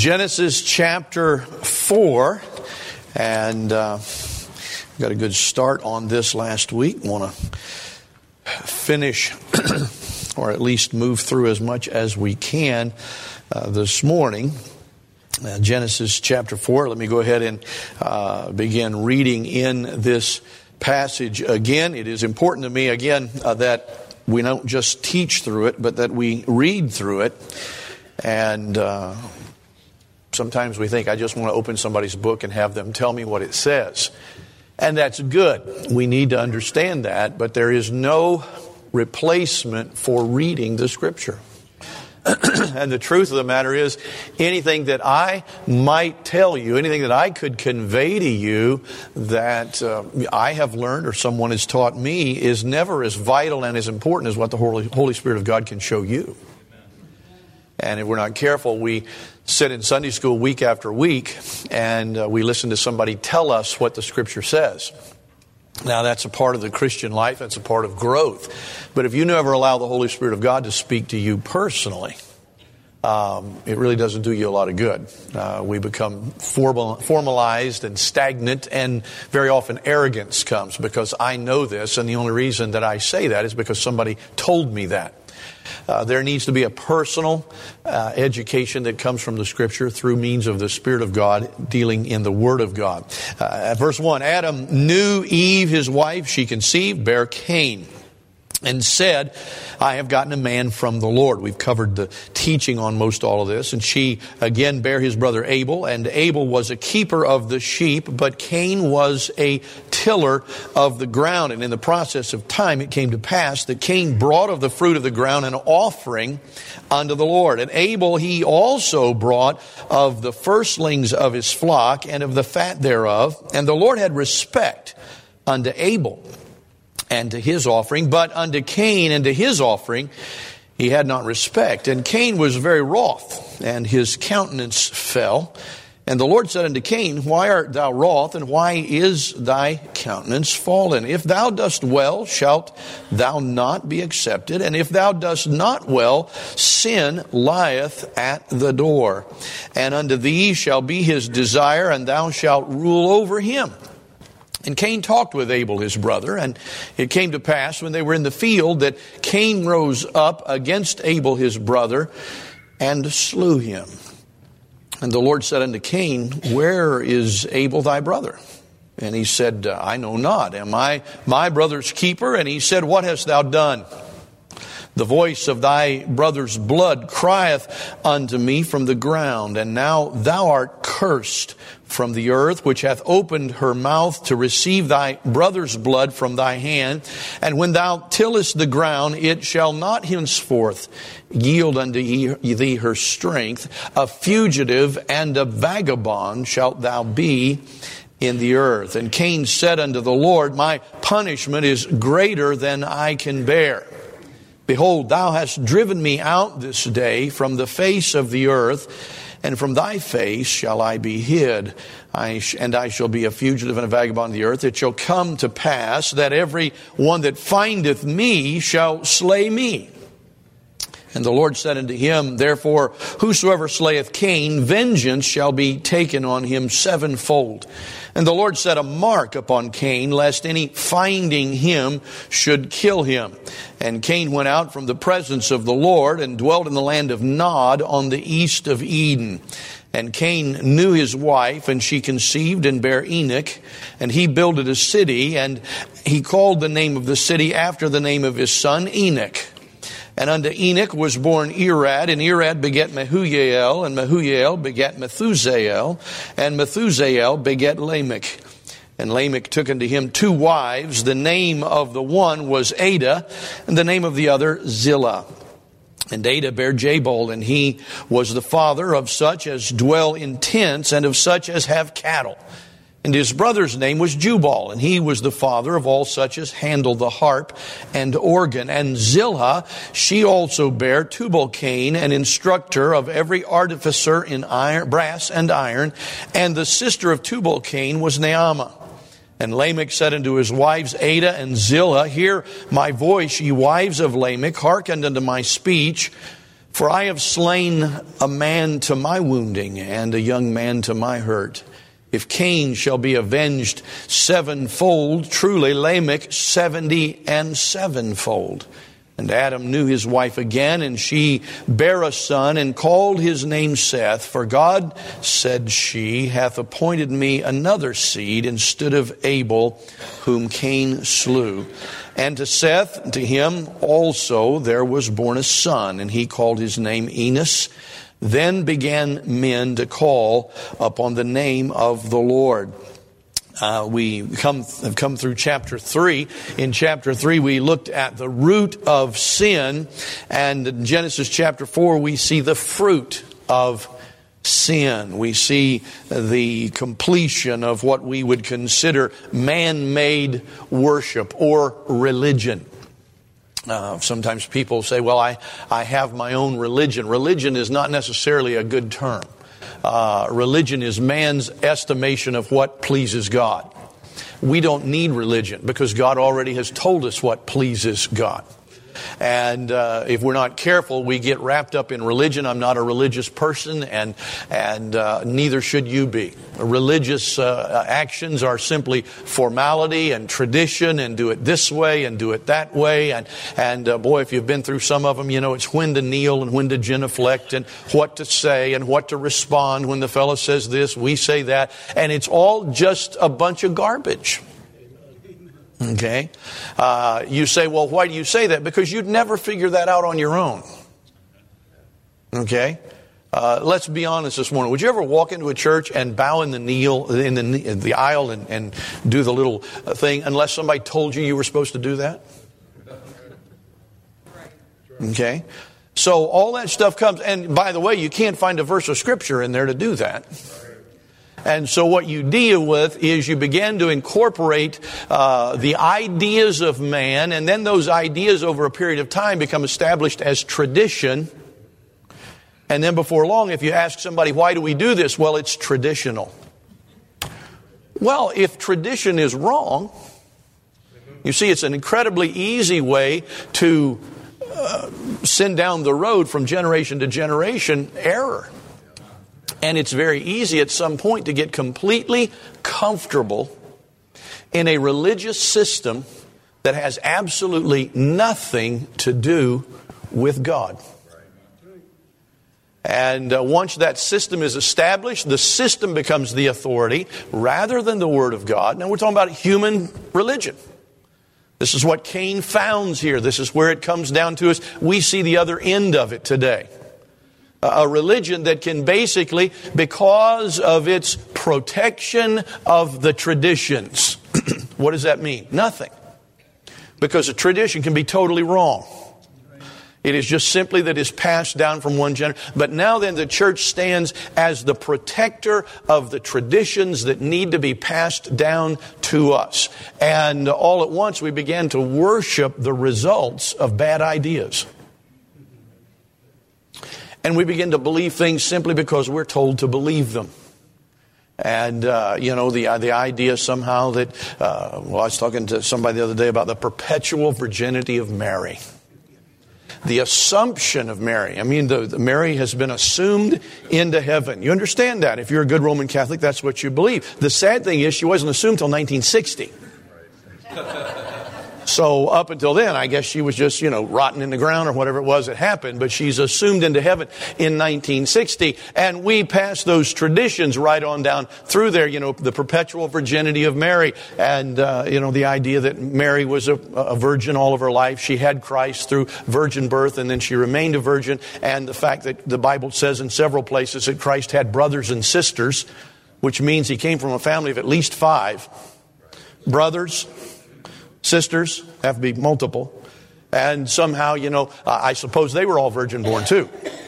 Genesis chapter 4, and got a good start on this last week. Want to finish or at least move through as much as we can this morning. Genesis chapter 4. Let me go ahead and begin reading in this passage again. It is important to me again that we don't just teach through it, but that we read through it. And sometimes we think, I just want to open somebody's book and have them tell me what it says. And that's good. We need to understand that, but there is no replacement for reading the Scripture. And the truth of the matter is, anything that I might tell you, anything that I could convey to you that I have learned or someone has taught me is never as vital and as important as what the Holy Spirit of God can show you. And if we're not careful, we sit in Sunday school week after week and we listen to somebody tell us what the Scripture says. Now, that's a part of the Christian life. That's a part of growth. But if you never allow the Holy Spirit of God to speak to you personally, it really doesn't do you a lot of good. We become formalized and stagnant, and very often arrogance comes because I know this, and the only reason that I say that is because somebody told me that. There needs to be a personal education that comes from the Scripture through means of the Spirit of God dealing in the Word of God. Verse 1, Adam knew Eve, his wife. She conceived, bare Cain, and said, I have gotten a man from the Lord. We've covered the teaching on most all of this. And she again bare his brother Abel, and Abel was a keeper of the sheep, but Cain was a tiller of the ground. And in the process of time it came to pass that Cain brought of the fruit of the ground an offering unto the Lord. And Abel he also brought of the firstlings of his flock and of the fat thereof. And the Lord had respect unto Abel and to his offering, but unto Cain and to his offering he had not respect. And Cain was very wroth, and his countenance fell. And the Lord said unto Cain, why art thou wroth, and why is thy countenance fallen? If thou dost well, shalt thou not be accepted? And if thou dost not well, sin lieth at the door. And unto thee shall be his desire, and thou shalt rule over him. And Cain talked with Abel his brother, and it came to pass when they were in the field that Cain rose up against Abel his brother and slew him. And the Lord said unto Cain, where is Abel thy brother? And he said, I know not. Am I my brother's keeper? And he said, what hast thou done? The voice of thy brother's blood crieth unto me from the ground, and now thou art cursed from the earth, which hath opened her mouth to receive thy brother's blood from thy hand. And when thou tillest the ground, it shall not henceforth yield unto thee her strength. A fugitive and a vagabond shalt thou be in the earth. And Cain said unto the Lord, my punishment is greater than I can bear. Behold, thou hast driven me out this day from the face of the earth, and from thy face shall I be hid. And I shall be a fugitive and a vagabond of the earth. It shall come to pass that every one that findeth me shall slay me. And the Lord said unto him, therefore, whosoever slayeth Cain, vengeance shall be taken on him sevenfold. And the Lord set a mark upon Cain, lest any finding him should kill him. And Cain went out from the presence of the Lord and dwelt in the land of Nod on the east of Eden. And Cain knew his wife, and she conceived and bare Enoch. And he builded a city, and he called the name of the city after the name of his son Enoch. And unto Enoch was born Irad, and Irad begat Mehujael, and Mehujael begat Methusael, and Methusael begat Lamech. And Lamech took unto him 2 wives. The name of the one was Adah, and the name of the other Zillah. And Adah bare Jabal, and he was the father of such as dwell in tents, and of such as have cattle. And his brother's name was Jubal, and he was the father of all such as handle the harp and organ. And Zillah, she also bare Tubal-Cain, an instructor of every artificer in iron, brass and iron. And the sister of Tubal-Cain was Naamah. And Lamech said unto his wives Adah and Zillah, hear my voice, ye wives of Lamech, hearken unto my speech. For I have slain a man to my wounding, and a young man to my hurt. If Cain shall be avenged sevenfold, truly Lamech 70 and sevenfold. And Adam knew his wife again, and she bare a son, and called his name Seth. For God, said she, hath appointed me another seed instead of Abel, whom Cain slew. And to Seth, to him also there was born a son, and he called his name Enos. Then began men to call upon the name of the Lord. We have come through chapter 3. In chapter 3, we looked at the root of sin. And in Genesis chapter 4, we see the fruit of sin. We see the completion of what we would consider man-made worship or religion. Sometimes people say, well, I have my own religion. Religion is not necessarily a good term. Religion is man's estimation of what pleases God. We don't need religion because God already has told us what pleases God. And if we're not careful, we get wrapped up in religion. I'm not a religious person, and neither should you be. Religious actions are simply formality and tradition, and do it this way and do it that way. And boy, if you've been through some of them, you know it's when to kneel and when to genuflect and what to say and what to respond when the fellow says this, we say that. And it's all just a bunch of garbage. Okay? You say, well, why do you say that? Because you'd never figure that out on your own. Okay? Let's be honest this morning. Would you ever walk into a church and bow in the aisle and do the little thing unless somebody told you were supposed to do that? Okay? So all that stuff comes, and by the way, you can't find a verse of Scripture in there to do that. And so what you deal with is you begin to incorporate the ideas of man, and then those ideas over a period of time become established as tradition. And then before long, if you ask somebody, why do we do this? Well, it's traditional. Well, if tradition is wrong, you see, it's an incredibly easy way to send down the road from generation to generation error. And it's very easy at some point to get completely comfortable in a religious system that has absolutely nothing to do with God. And once that system is established, the system becomes the authority rather than the Word of God. Now we're talking about human religion. This is what Cain founds here. This is where it comes down to us. We see the other end of it today. A religion that can basically, because of its protection of the traditions. What does that mean? Nothing. Because a tradition can be totally wrong. It is just simply that it's passed down from one generation. But now then the church stands as the protector of the traditions that need to be passed down to us. And all at once we began to worship the results of bad ideas. And we begin to believe things simply because we're told to believe them. And, the idea somehow that, I was talking to somebody the other day about the perpetual virginity of Mary. The assumption of Mary. I mean, Mary has been assumed into heaven. You understand that. If you're a good Roman Catholic, that's what you believe. The sad thing is she wasn't assumed until 1960. So up until then, I guess she was just, rotting in the ground or whatever it was that happened. But she's assumed into heaven in 1960. And we pass those traditions right on down through there, the perpetual virginity of Mary. And, the idea that Mary was a virgin all of her life. She had Christ through virgin birth, and then she remained a virgin. And the fact that the Bible says in several places that Christ had brothers and sisters, which means he came from a family of at least 5 brothers. Sisters have to be multiple. And somehow, I suppose they were all virgin born too.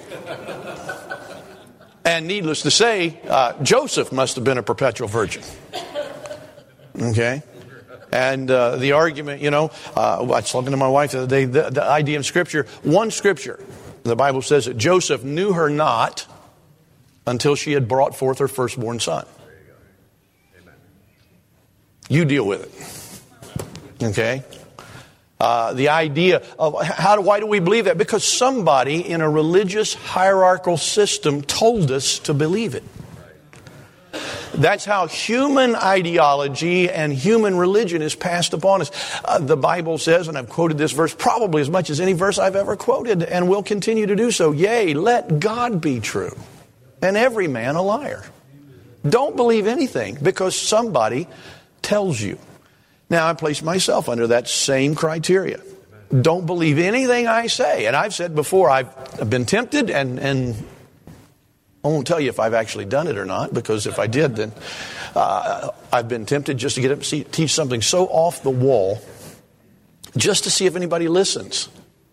And needless to say, Joseph must have been a perpetual virgin. Okay? And the argument, I was talking to my wife the other day, the idea in Scripture, one Scripture, the Bible says that Joseph knew her not until she had brought forth her firstborn son. You deal with it. Okay? The idea of why do we believe that? Because somebody in a religious hierarchical system told us to believe it. That's how human ideology and human religion is passed upon us. The Bible says, and I've quoted this verse probably as much as any verse I've ever quoted, and will continue to do so. Yea, let God be true, and every man a liar. Don't believe anything because somebody tells you. Now, I place myself under that same criteria. Don't believe anything I say. And I've said before, I've been tempted, and I won't tell you if I've actually done it or not, because if I did, then I've been tempted just to get up and teach something so off the wall, just to see if anybody listens.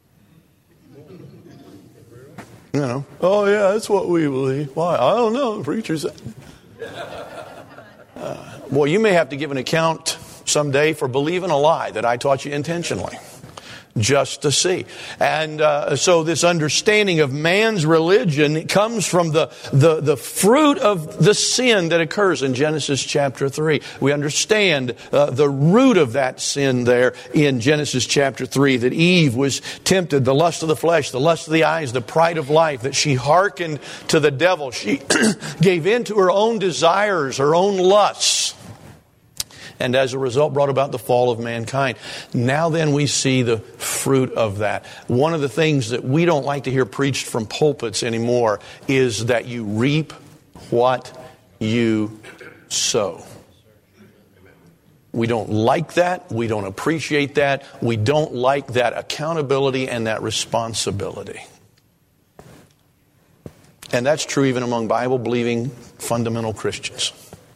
You know, oh yeah, that's what we believe. Why? I don't know. The preacher said. Well, you may have to give an account someday for believing a lie that I taught you intentionally, just to see. And so this understanding of man's religion comes from the fruit of the sin that occurs in Genesis chapter 3. We understand the root of that sin there in Genesis chapter 3, that Eve was tempted, the lust of the flesh, the lust of the eyes, the pride of life, that she hearkened to the devil. She gave in to her own desires, her own lusts, and as a result brought about the fall of mankind. Now then we see the fruit of that. One of the things that we don't like to hear preached from pulpits anymore is that you reap what you sow. We don't like that. We don't appreciate that. We don't like that accountability and that responsibility. And that's true even among Bible-believing fundamental Christians.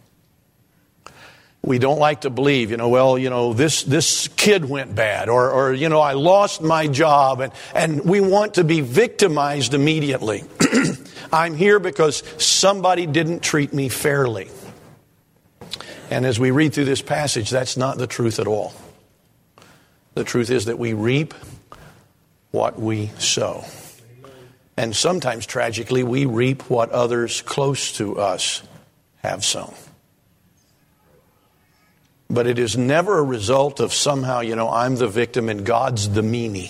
We don't like to believe, this kid went bad, or I lost my job, and we want to be victimized immediately. I'm here because somebody didn't treat me fairly. And as we read through this passage, that's not the truth at all. The truth is that we reap what we sow. And sometimes, tragically, we reap what others close to us have sown. But it is never a result of somehow, I'm the victim and God's the meanie.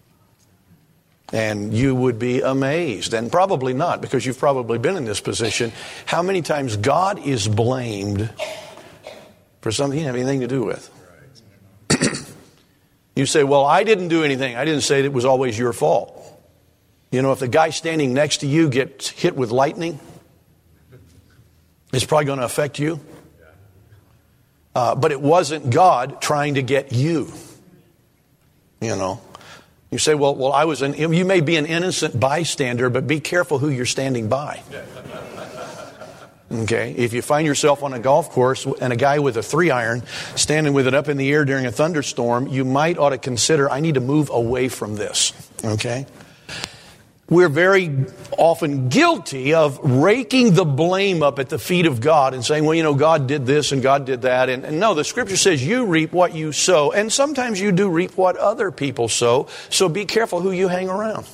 And you would be amazed, and probably not, because you've probably been in this position, how many times God is blamed for something he didn't have anything to do with. You say, well, I didn't do anything. I didn't say it was always your fault. If the guy standing next to you gets hit with lightning, it's probably going to affect you. But it wasn't God trying to get you. You say, well, you may be an innocent bystander, but be careful who you're standing by. Okay? If you find yourself on a golf course and a guy with a 3-iron standing with it up in the air during a thunderstorm, you might ought to consider, I need to move away from this. Okay? We're very often guilty of raking the blame up at the feet of God and saying, God did this and God did that. And no, the Scripture says you reap what you sow. And sometimes you do reap what other people sow. So be careful who you hang around.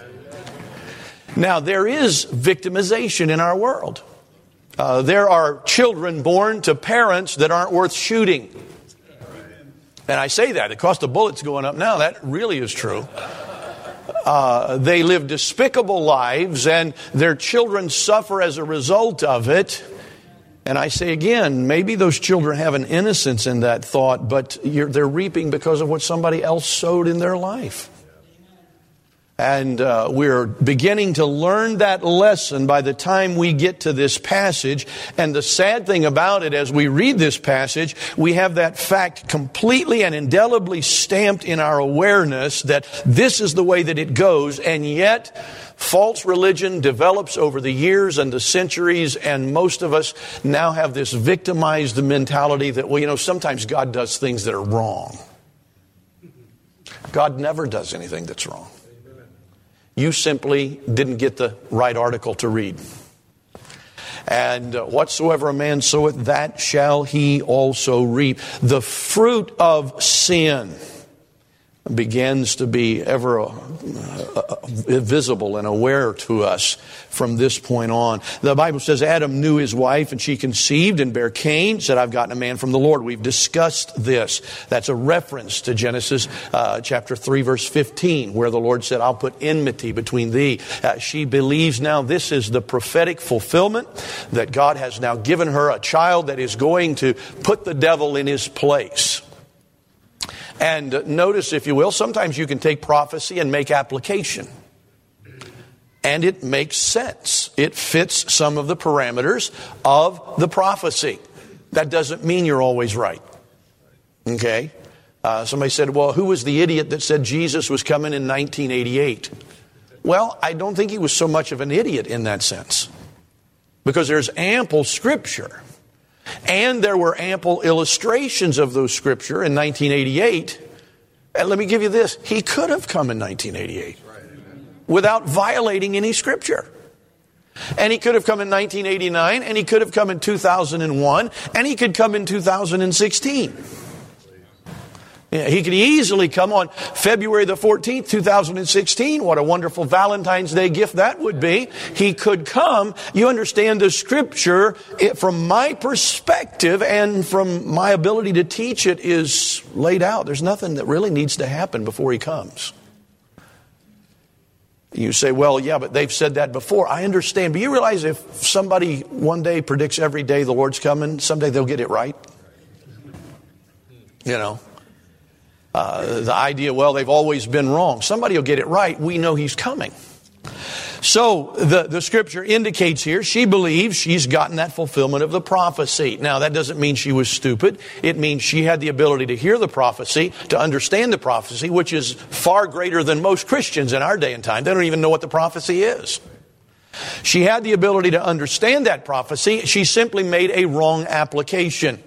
Now, there is victimization in our world. There are children born to parents that aren't worth shooting. And I say that. The cost of bullets going up now. That really is true. They live despicable lives, and their children suffer as a result of it. And I say again, maybe those children have an innocence in that thought, but they're reaping because of what somebody else sowed in their life. And we're beginning to learn that lesson by the time we get to this passage. And the sad thing about it, as we read this passage, we have that fact completely and indelibly stamped in our awareness that this is the way that it goes. And yet, false religion develops over the years and the centuries, and most of us now have this victimized mentality that, sometimes God does things that are wrong. God never does anything that's wrong. You simply didn't get the right article to read. And whatsoever a man soweth, that shall he also reap. The fruit of sin. begins to be ever visible and aware to us from this point on. The Bible says Adam knew his wife, and she conceived and bare Cain, said, I've gotten a man from the Lord. We've discussed this. That's a reference to Genesis chapter 3, verse 15, where the Lord said, I'll put enmity between thee. She believes now this is the prophetic fulfillment, that God has now given her a child that is going to put the devil in his place. And notice, if you will, sometimes you can take prophecy and make application. And it makes sense. It fits some of the parameters of the prophecy. That doesn't mean you're always right. Okay? Somebody said, well, who was the idiot that said Jesus was coming in 1988? Well, I don't think he was so much of an idiot in that sense. Because there's ample scripture. And there were ample illustrations of those scripture in 1988. And let me give you this. He could have come in 1988 without violating any scripture. And he could have come in 1989, and he could have come in 2001, and he could come in 2016. He could easily come on February the 14th, 2016. What a wonderful Valentine's Day gift that would be. He could come. You understand, the scripture, from my perspective and from my ability to teach it, is laid out. There's nothing that really needs to happen before he comes. You say, well, yeah, but they've said that before. I understand. But you realize if somebody one day predicts every day the Lord's coming, someday they'll get it right? You know. The idea, well, they've always been wrong. Somebody will get it right. We know he's coming. So the scripture indicates here, she believes she's gotten that fulfillment of the prophecy. Now, that doesn't mean she was stupid. It means she had the ability to hear the prophecy, to understand the prophecy, which is far greater than most Christians in our day and time. They don't even know what the prophecy is. She had the ability to understand that prophecy. She simply made a wrong application.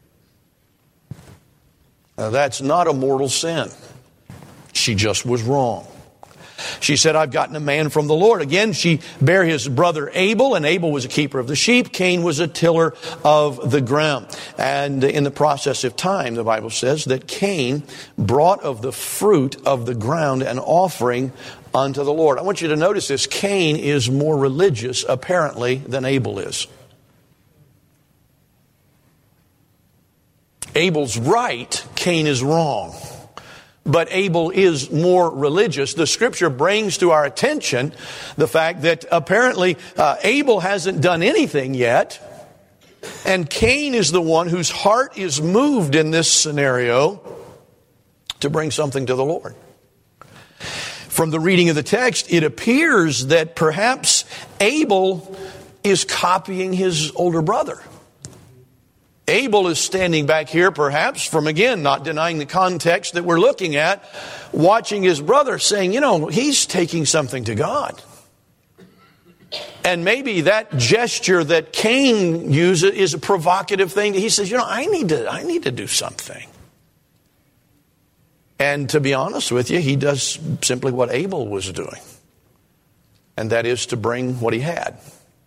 Now, that's not a mortal sin. She just was wrong. She said, I've gotten a man from the Lord. Again, she bare his brother Abel, and Abel was a keeper of the sheep. Cain was a tiller of the ground. And in the process of time, the Bible says that Cain brought of the fruit of the ground an offering unto the Lord. I want you to notice this. Cain is more religious, apparently, than Abel is. Abel's right, Cain is wrong. But Abel is more religious. The scripture brings to our attention the fact that apparently Abel hasn't done anything yet. And Cain is the one whose heart is moved in this scenario to bring something to the Lord. From the reading of the text, it appears that perhaps Abel is copying his older brother. Abel is standing back here, perhaps, from, again, not denying the context that we're looking at, watching his brother saying, you know, he's taking something to God. And maybe that gesture that Cain uses is a provocative thing. He says, you know, I need to do something. And to be honest with you, he does simply what Abel was doing. And that is to bring what he had.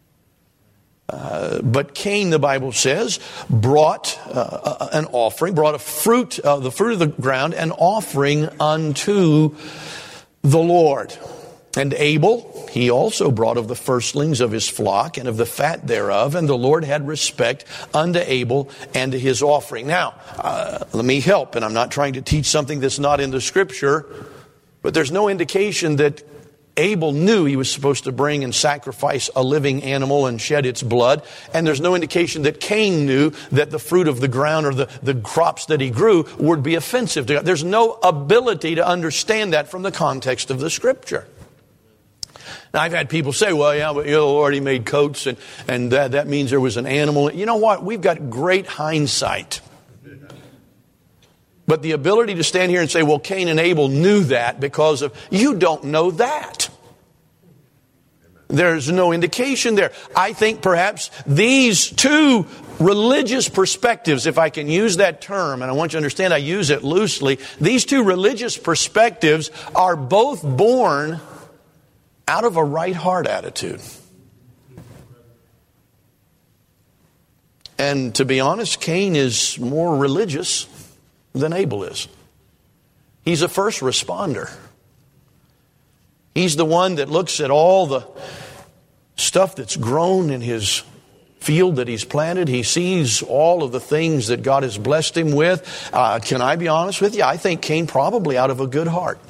But Cain, the Bible says, brought an offering, brought the fruit of the ground, an offering unto the Lord. And Abel, he also brought of the firstlings of his flock and of the fat thereof, and the Lord had respect unto Abel and to his offering. Now, let me help, and I'm not trying to teach something that's not in the scripture, but there's no indication that Abel knew he was supposed to bring and sacrifice a living animal and shed its blood. And there's no indication that Cain knew that the fruit of the ground or the crops that he grew would be offensive to God. There's no ability to understand that from the context of the scripture. Now, I've had people say, well, yeah, but the Lord, he made coats and that means there was an animal. You know what? We've got great hindsight. But the ability to stand here and say, well, Cain and Abel knew that because of, you don't know that. There's no indication there. I think perhaps these two religious perspectives, if I can use that term, and I want you to understand I use it loosely, these two religious perspectives are both born out of a right heart attitude. And to be honest, Cain is more religious than Abel is. He's a first responder. He's the one that looks at all the stuff that's grown in his field that he's planted. He sees all of the things that God has blessed him with. Can I be honest with you? I think Cain probably out of a good heart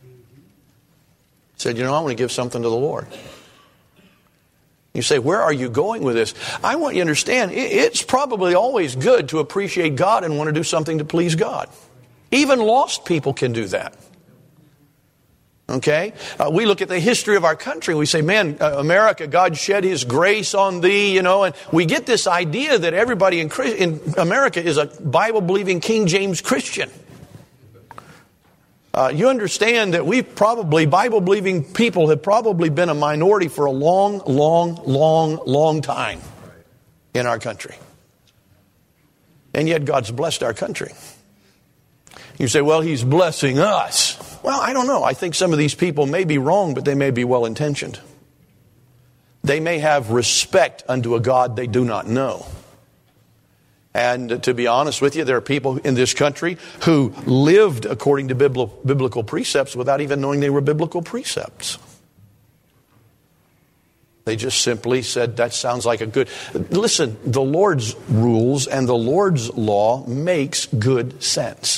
said, I want to give something to the Lord. You say, where are you going with this? I want you to understand, it's probably always good to appreciate God and want to do something to please God. Even lost people can do that. Okay? We look at the history of our country. We say, man, America, God shed His grace on thee, and we get this idea that everybody in America is a Bible-believing King James Christian. You understand that Bible-believing people have probably been a minority for a long time in our country. And yet God's blessed our country. You say, well, He's blessing us. Well, I don't know. I think some of these people may be wrong, but they may be well-intentioned. They may have respect unto a God they do not know. And to be honest with you, there are people in this country who lived according to biblical precepts without even knowing they were biblical precepts. They just simply said, that sounds like a good... Listen, the Lord's rules and the Lord's law makes good sense.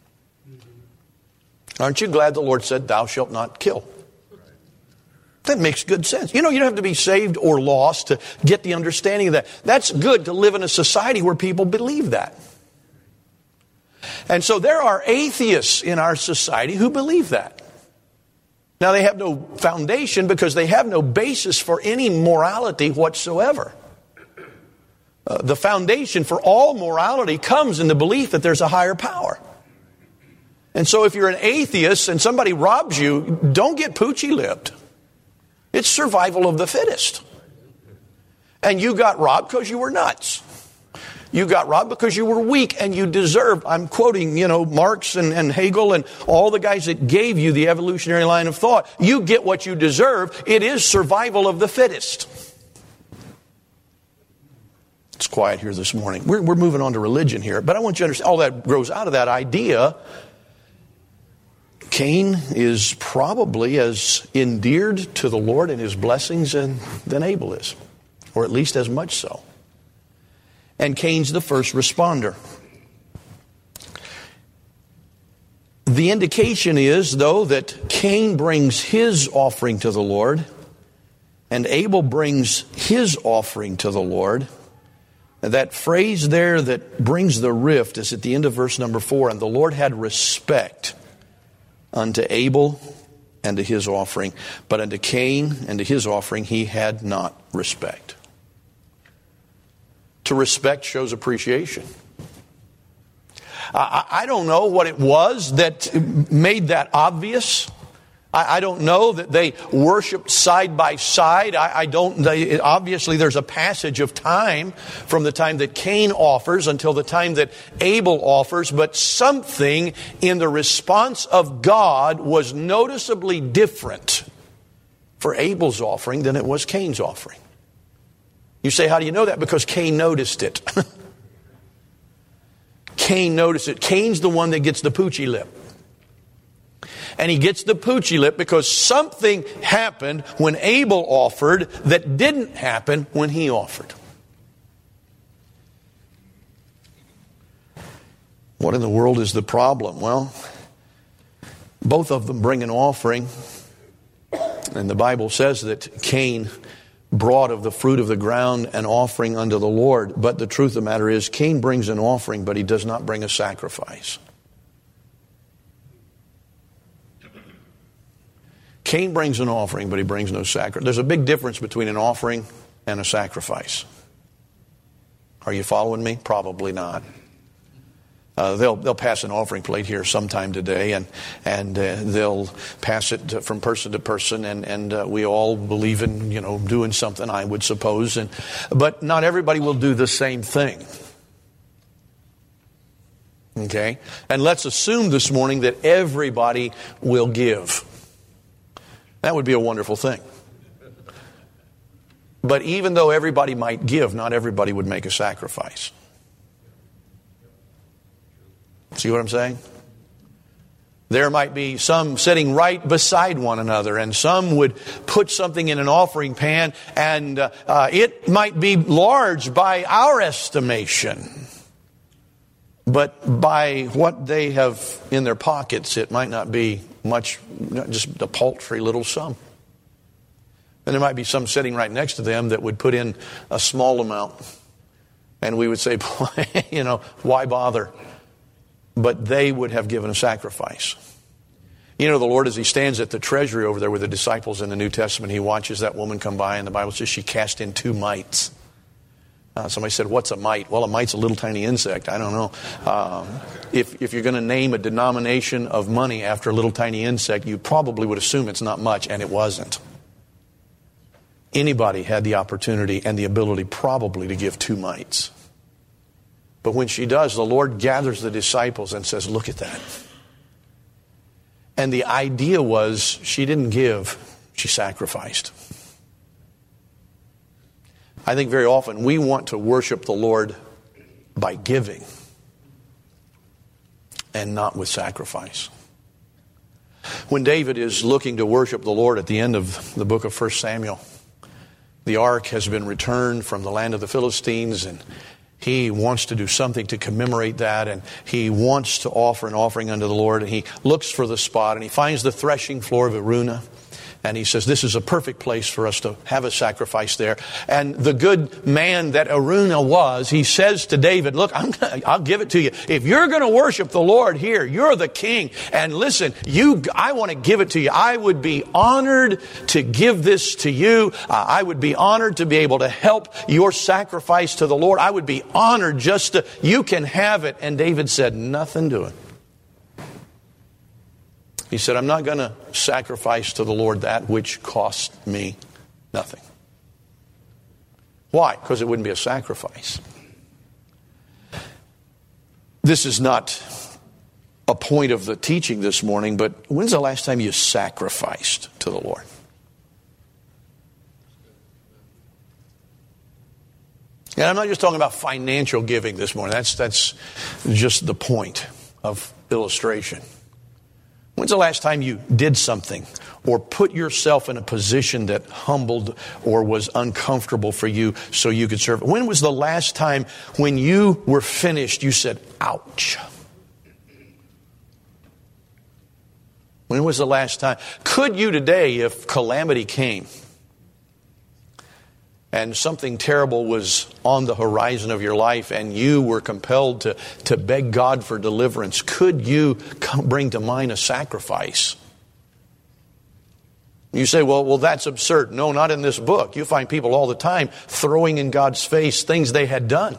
Aren't you glad the Lord said, thou shalt not kill? That makes good sense. You don't have to be saved or lost to get the understanding of that. That's good to live in a society where people believe that. And so there are atheists in our society who believe that. Now they have no foundation because they have no basis for any morality whatsoever. The foundation for all morality comes in the belief that there's a higher power. And so if you're an atheist and somebody robs you, don't get poochie-lipped. It's survival of the fittest. And you got robbed because you were nuts. You got robbed because you were weak and you deserved. I'm quoting, Marx and Hegel and all the guys that gave you the evolutionary line of thought. You get what you deserve. It is survival of the fittest. It's quiet here this morning. We're moving on to religion here. But I want you to understand all that grows out of that idea. Cain is probably as endeared to the Lord and His blessings than Abel is, or at least as much so. And Cain's the first responder. The indication is, though, that Cain brings his offering to the Lord, and Abel brings his offering to the Lord. That phrase there that brings the rift is at the end of verse number 4, and the Lord had respect unto Abel and to his offering, but unto Cain and to his offering He had not respect. To respect shows appreciation. I don't know what it was that made that obvious. I don't know that they worshiped side by side. Obviously there's a passage of time from the time that Cain offers until the time that Abel offers, but something in the response of God was noticeably different for Abel's offering than it was Cain's offering. You say, how do you know that? Because Cain noticed it. Cain noticed it. Cain's the one that gets the poochie lip. And he gets the poochie lip because something happened when Abel offered that didn't happen when he offered. What in the world is the problem? Well, both of them bring an offering. And the Bible says that Cain brought of the fruit of the ground an offering unto the Lord. But the truth of the matter is, Cain brings an offering, but he does not bring a sacrifice. Cain brings an offering, but he brings no sacrifice. There's a big difference between an offering and a sacrifice. Are you following me? Probably not. They'll pass an offering plate here sometime today, and they'll pass it from person to person, and we all believe in doing something, I would suppose, but not everybody will do the same thing. Okay, and let's assume this morning that everybody will give. That would be a wonderful thing. But even though everybody might give, not everybody would make a sacrifice. See what I'm saying? There might be some sitting right beside one another, and some would put something in an offering pan, and it might be large by our estimation. But by what they have in their pockets, it might not be much, just a paltry little sum. And there might be some sitting right next to them that would put in a small amount. And we would say, why bother? But they would have given a sacrifice. The Lord, as He stands at the treasury over there with the disciples in the New Testament, He watches that woman come by, and the Bible says she cast in 2 mites. Somebody said, what's a mite? Well, a mite's a little tiny insect. I don't know. If you're going to name a denomination of money after a little tiny insect, you probably would assume it's not much, and it wasn't. Anybody had the opportunity and the ability probably to give 2 mites. But when she does, the Lord gathers the disciples and says, look at that. And the idea was she didn't give, she sacrificed. I think very often we want to worship the Lord by giving and not with sacrifice. When David is looking to worship the Lord at the end of the book of 1 Samuel, the ark has been returned from the land of the Philistines, and he wants to do something to commemorate that, and he wants to offer an offering unto the Lord, and he looks for the spot, and he finds the threshing floor of Araunah. And he says, this is a perfect place for us to have a sacrifice there. And the good man that Araunah was, he says to David, look, I'll give it to you. If you're going to worship the Lord here, you're the king. And listen, I want to give it to you. I would be honored to give this to you. I would be honored to be able to help your sacrifice to the Lord. I would be honored you can have it. And David said, nothing to it. He said, I'm not going to sacrifice to the Lord that which cost me nothing. Why? Because it wouldn't be a sacrifice. This is not a point of the teaching this morning, but when's the last time you sacrificed to the Lord? And I'm not just talking about financial giving this morning. That's just the point of illustration. When's the last time you did something or put yourself in a position that humbled or was uncomfortable for you so you could serve? When was the last time when you were finished you said, ouch? When was the last time? Could you today, if calamity came and something terrible was on the horizon of your life and you were compelled to beg God for deliverance, could you bring to mind a sacrifice? You say, well, that's absurd. No, not in this book. You find people all the time throwing in God's face things they had done.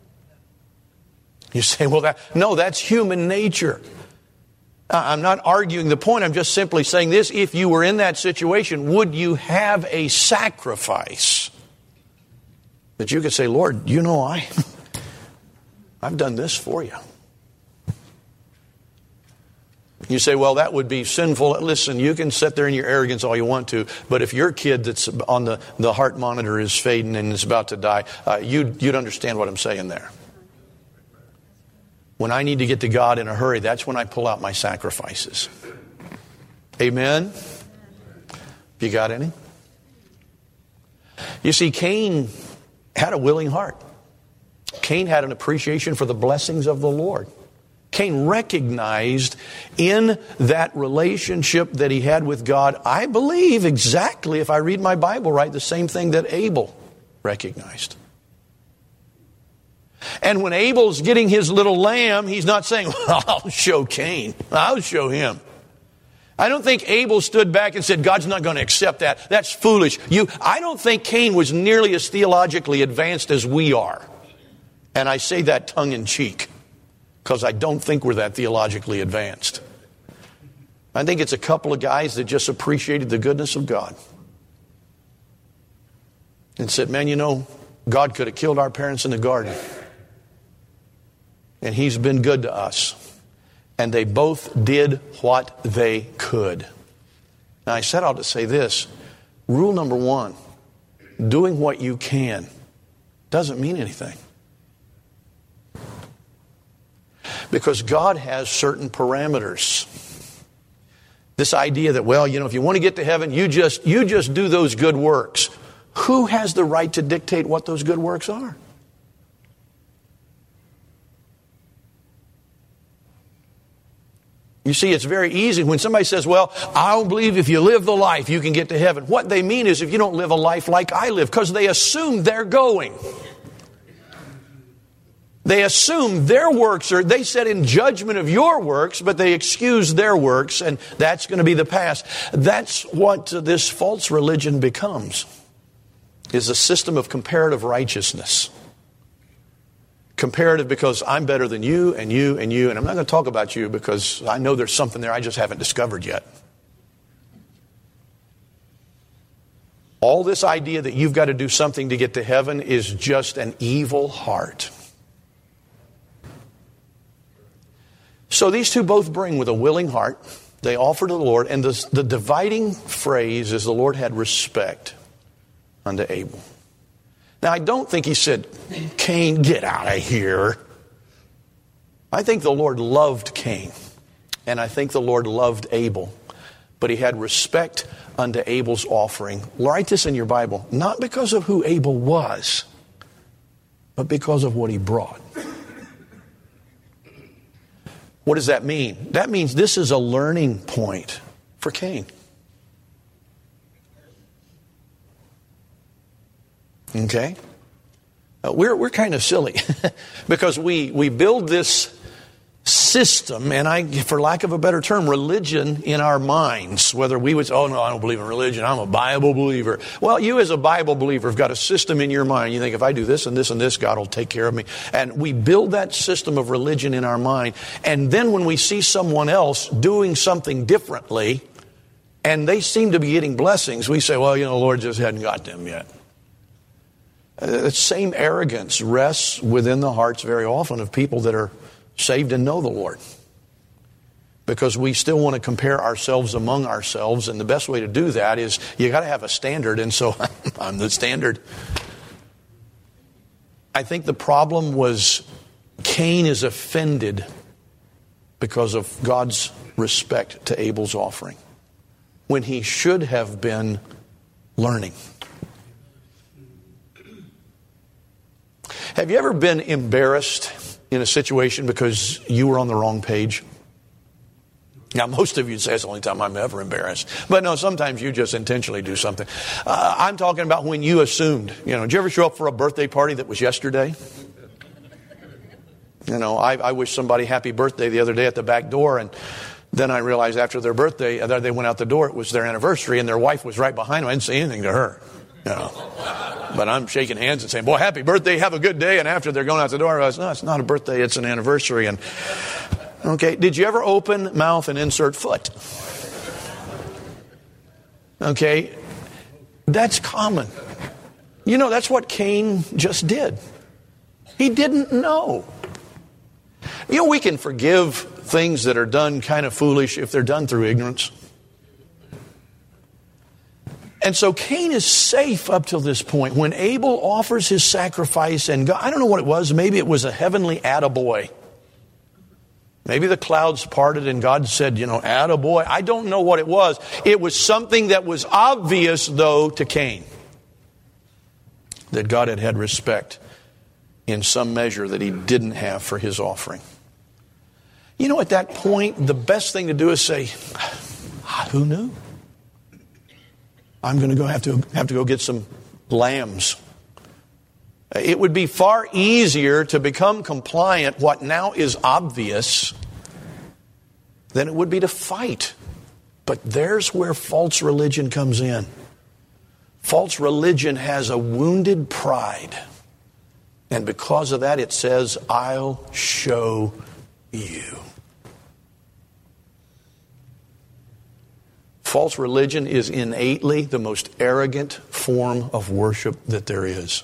You say, that's human nature. I'm not arguing the point. I'm just simply saying this. If you were in that situation, would you have a sacrifice that you could say, Lord, I've done this for you? You say, well, that would be sinful. Listen, you can sit there in your arrogance all you want to, but if your kid that's on the heart monitor is fading and is about to die, you'd understand what I'm saying there. When I need to get to God in a hurry, that's when I pull out my sacrifices. Amen? You got any? You see, Cain had a willing heart. Cain had an appreciation for the blessings of the Lord. Cain recognized in that relationship that he had with God, I believe exactly, if I read my Bible right, the same thing that Abel recognized. And when Abel's getting his little lamb, he's not saying, well, I'll show Cain. I'll show him. I don't think Abel stood back and said, God's not going to accept that. That's foolish. I don't think Cain was nearly as theologically advanced as we are. And I say that tongue in cheek because I don't think we're that theologically advanced. I think it's a couple of guys that just appreciated the goodness of God and said, man, God could have killed our parents in the garden. And He's been good to us. And they both did what they could. Now, I set out to say this. Rule number 1, doing what you can doesn't mean anything. Because God has certain parameters. This idea that, well, if you want to get to heaven, you just do those good works. Who has the right to dictate what those good works are? You see, it's very easy when somebody says, well, I don't believe if you live the life, you can get to heaven. What they mean is if you don't live a life like I live, because they assume they're going. They assume their works they set in judgment of your works, but they excuse their works, and that's going to be the past. That's what this false religion becomes, is a system of comparative righteousness. Comparative because I'm better than you and you and you, and I'm not going to talk about you because I know there's something there I just haven't discovered yet. All this idea that you've got to do something to get to heaven is just an evil heart. So these two both bring with a willing heart. They offer to the Lord, and the dividing phrase is the Lord had respect unto Abel. Now, I don't think he said, Cain, get out of here. I think the Lord loved Cain, and I think the Lord loved Abel, but he had respect unto Abel's offering. Write this in your Bible, not because of who Abel was, but because of what he brought. What does that mean? That means this is a learning point for Cain. Okay? We're kind of silly because we build this system, and for lack of a better term, religion in our minds. Whether we would say, oh no, I don't believe in religion, I'm a Bible believer. Well, you as a Bible believer have got a system in your mind. You think if I do this and this and this, God will take care of me. And we build that system of religion in our mind. And then when we see someone else doing something differently, and they seem to be getting blessings, we say, well, the Lord just hadn't got them yet. The same arrogance rests within the hearts very often of people that are saved and know the Lord. Because we still want to compare ourselves among ourselves, and the best way to do that is you got to have a standard, and so I'm the standard. I think the problem was Cain is offended because of God's respect to Abel's offering, when he should have been learning. Have you ever been embarrassed in a situation because you were on the wrong page? Now, most of you say it's the only time I'm ever embarrassed. But no, sometimes you just intentionally do something. I'm talking about when you assumed. Did you ever show up for a birthday party that was yesterday? I wished somebody happy birthday the other day at the back door, and then I realized after their birthday, they went out the door, it was their anniversary, and their wife was right behind them. I didn't say anything to her. But I'm shaking hands and saying, boy, happy birthday, have a good day. And after they're going out the door, I realized, no, it's not a birthday, it's an anniversary. And okay, did you ever open mouth and insert foot? Okay, that's common. That's what Cain just did. He didn't know. We can forgive things that are done kind of foolish if they're done through ignorance. And so Cain is safe up till this point. When Abel offers his sacrifice, and God, I don't know what it was. Maybe it was a heavenly attaboy. Maybe the clouds parted and God said, attaboy. I don't know what it was. It was something that was obvious, though, to Cain. That God had respect in some measure that he didn't have for his offering. At that point, the best thing to do is say, who knew? I'm going to have to go get some lambs. It would be far easier to become compliant, what now is obvious, than it would be to fight. But there's where false religion comes in. False religion has a wounded pride. And because of that, it says, I'll show you. False religion is innately the most arrogant form of worship that there is.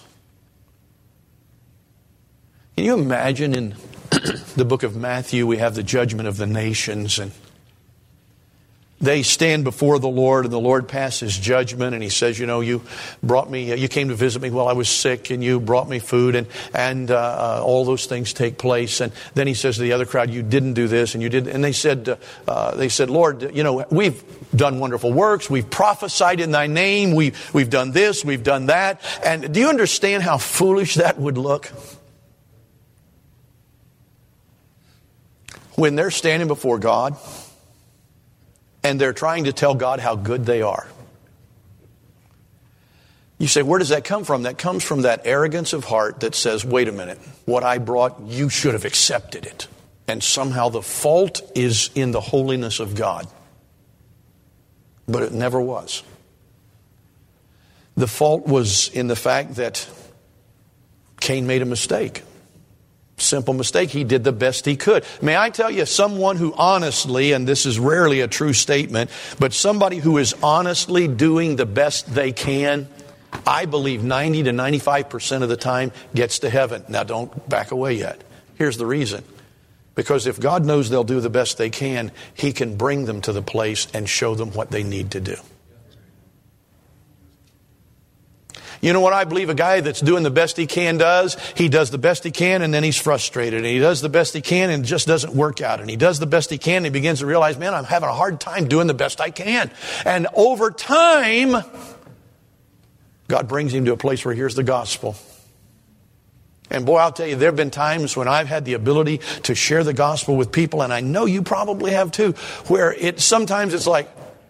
Can you imagine in the book of Matthew, we have the judgment of the nations, and they stand before the Lord, and the Lord passes judgment, and he says, you know, you came to visit me while I was sick, and you brought me food, and all those things take place. And then he says to the other crowd, you didn't do this, and you did. And they said, Lord, you know, we've done wonderful works, we've prophesied in thy name, we've done this, we've done that. And do you understand how foolish that would look? When they're standing before God, and they're trying to tell God how good they are. You say, where does that come from? That comes from that arrogance of heart that says, wait a minute, what I brought, you should have accepted it. And somehow the fault is in the holiness of God. But it never was. The fault was in the fact that Cain made a mistake. Simple mistake. He did the best he could. May I tell you, someone who honestly, and this is rarely a true statement, but somebody who is honestly doing the best they can, I believe 90 to 95% of the time gets to heaven. Now don't back away yet. Here's the reason. Because if God knows they'll do the best they can, He can bring them to the place and show them what they need to do. You know what I believe a guy that's doing the best he can does? He does the best he can and then he's frustrated. And he does the best he can and it just doesn't work out. And he does the best he can and he begins to realize, man, I'm having a hard time doing the best I can. And over time, God brings him to a place where he hears the gospel. And boy, I'll tell you, there have been times when I've had the ability to share the gospel with people, and I know you probably have too, where sometimes it's like,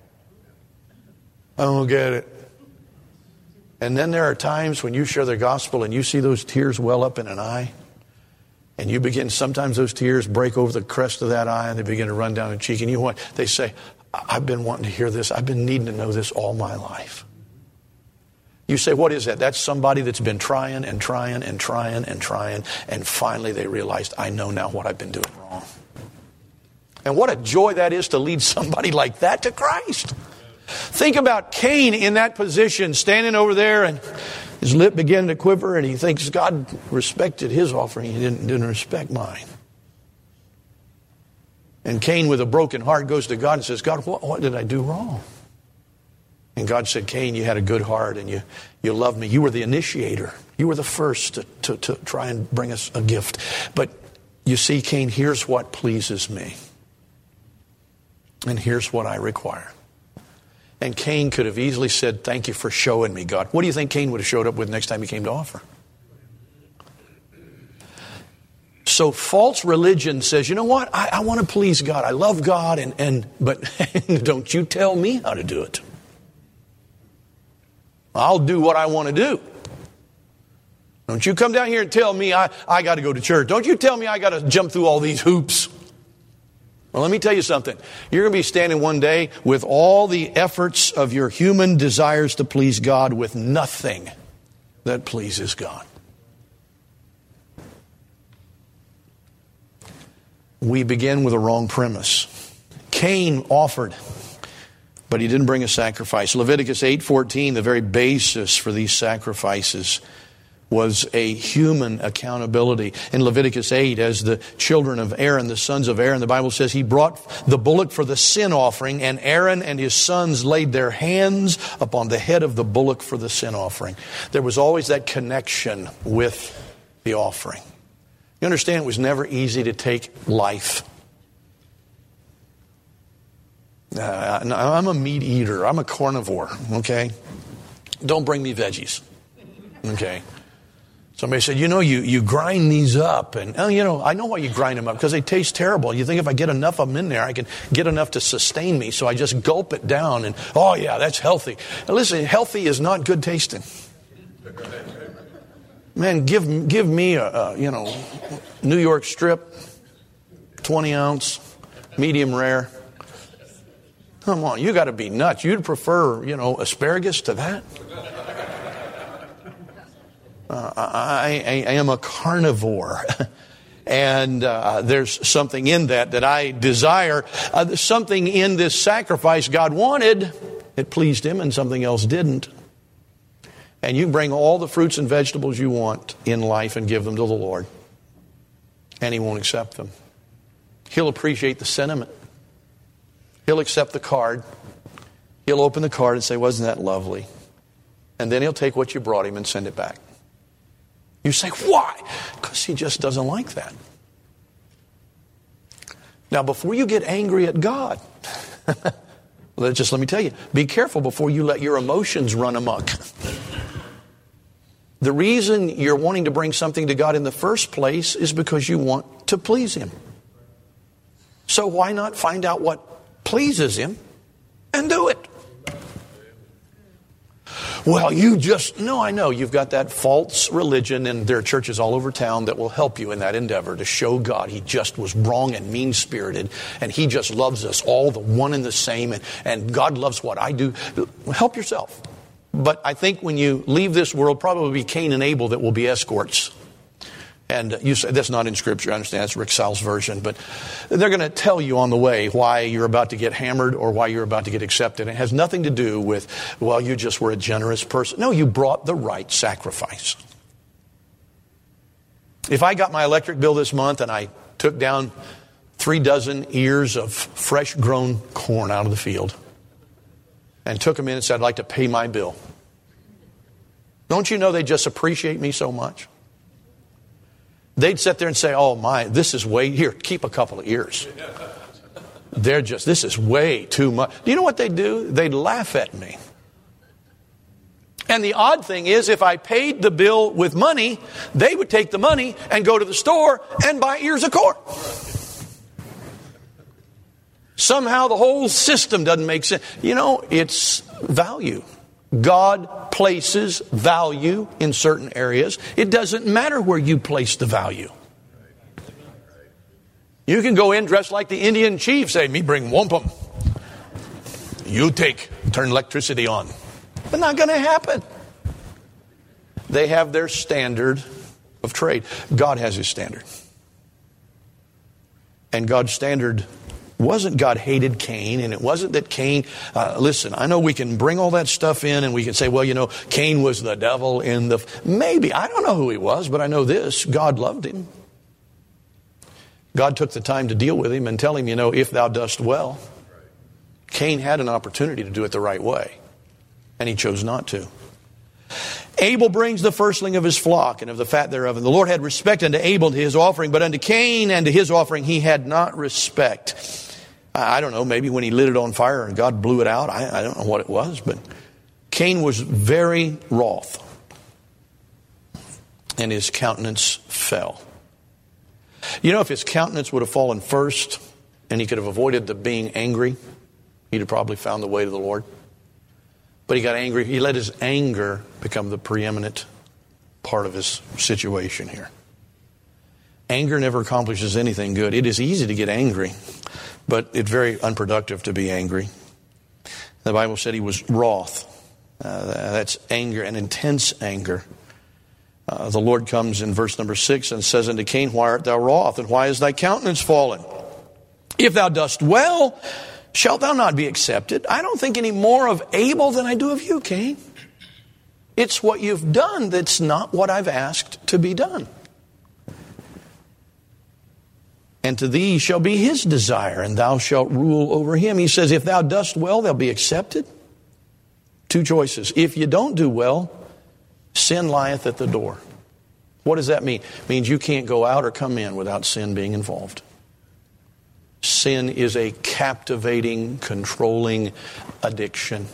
I don't get it. And then there are times when you share the gospel and you see those tears well up in an eye. And you begin, sometimes those tears break over the crest of that eye and they begin to run down the cheek. And they say, I've been wanting to hear this. I've been needing to know this all my life. You say, what is that? That's somebody that's been trying and trying and trying and trying. And finally they realized, I know now what I've been doing wrong. And what a joy that is to lead somebody like that to Christ. Think about Cain in that position, standing over there, and his lip began to quiver, and he thinks God respected his offering. He didn't respect mine. And Cain, with a broken heart, goes to God and says, God, what did I do wrong? And God said, Cain, you had a good heart, and you loved me. You were the initiator. You were the first to try and bring us a gift. But you see, Cain, here's what pleases me. And here's what I require. And Cain could have easily said, thank you for showing me, God. What do you think Cain would have showed up with next time he came to offer? So false religion says, you know what? I want to please God. I love God, but don't you tell me how to do it. I'll do what I want to do. Don't you come down here and tell me I got to go to church. Don't you tell me I got to jump through all these hoops. Well, let me tell you something. You're going to be standing one day with all the efforts of your human desires to please God with nothing that pleases God. We begin with a wrong premise. Cain offered, but he didn't bring a sacrifice. Leviticus 8:14, the very basis for these sacrifices, was a human accountability. In Leviticus 8, as the children of Aaron, the sons of Aaron, the Bible says he brought the bullock for the sin offering, and Aaron and his sons laid their hands upon the head of the bullock for the sin offering. There was always that connection with the offering. You understand, it was never easy to take life. I'm a meat eater. I'm a carnivore, okay? Don't bring me veggies, okay? Somebody said, you grind these up. And, I know why you grind them up, because they taste terrible. You think if I get enough of them in there, I can get enough to sustain me. So I just gulp it down and, oh yeah, that's healthy. Now listen, healthy is not good tasting. Man, give me a New York strip, 20 ounce, medium rare. Come on, you got to be nuts. You'd prefer, asparagus to that? I am a carnivore. And there's something in that I desire. There's something in this sacrifice God wanted. It pleased Him, and something else didn't. And you bring all the fruits and vegetables you want in life and give them to the Lord. And He won't accept them. He'll appreciate the sentiment. He'll accept the card. He'll open the card and say, wasn't that lovely? And then he'll take what you brought him and send it back. You say, why? Because he just doesn't like that. Now, before you get angry at God, let me tell you, be careful before you let your emotions run amok. The reason you're wanting to bring something to God in the first place is because you want to please Him. So why not find out what pleases Him and do it? Well, no, I know you've got that false religion, and there are churches all over town that will help you in that endeavor to show God He just was wrong and mean-spirited, and He just loves us all the one and the same, and God loves what I do. Help yourself. But I think when you leave this world, probably Cain and Abel that will be escorts. And you say, that's not in Scripture, I understand, that's Rick Sal's version, but they're going to tell you on the way why you're about to get hammered or why you're about to get accepted. It has nothing to do with, well, you just were a generous person. No, you brought the right sacrifice. If I got my electric bill this month and I took down 36 ears of fresh grown corn out of the field and took them in and said, I'd like to pay my bill, don't you know they just appreciate me so much? They'd sit there and say, oh my, this is way, here, keep a couple of ears. This is way too much. Do you know what they'd do? They'd laugh at me. And the odd thing is, if I paid the bill with money, they would take the money and go to the store and buy ears of corn. Somehow the whole system doesn't make sense. You know, it's value. God places value in certain areas. It doesn't matter where you place the value. You can go in dressed like the Indian chief, say, me bring wampum. You turn electricity on. It's not going to happen. They have their standard of trade. God has His standard. And God's standard wasn't God hated Cain, and it wasn't that Cain, listen, I know we can bring all that stuff in and we can say, well, you know, Cain was the devil maybe, I don't know who he was, but I know this, God loved him. God took the time to deal with him and tell him, you know, if thou dost well. Cain had an opportunity to do it the right way, and he chose not to. Abel brings the firstling of his flock and of the fat thereof. And the Lord had respect unto Abel and to his offering, but unto Cain and to his offering he had not respect. I don't know, maybe when he lit it on fire and God blew it out. I don't know what it was, but Cain was very wroth, and his countenance fell. You know, if his countenance would have fallen first and he could have avoided the being angry, he'd have probably found the way to the Lord. But he got angry. He let his anger become the preeminent part of his situation here. Anger never accomplishes anything good. It is easy to get angry, but it's very unproductive to be angry. The Bible said he was wroth. That's anger, an intense anger. The Lord comes in verse number 6 and says unto Cain, why art thou wroth, and why is thy countenance fallen? If thou dost well, shalt thou not be accepted? I don't think any more of Abel than I do of you, Cain. It's what you've done that's not what I've asked to be done. And to thee shall be his desire, and thou shalt rule over him. He says, if thou dost well, they'll be accepted. Two choices. If you don't do well, sin lieth at the door. What does that mean? It means you can't go out or come in without sin being involved. Sin is a captivating, controlling addiction.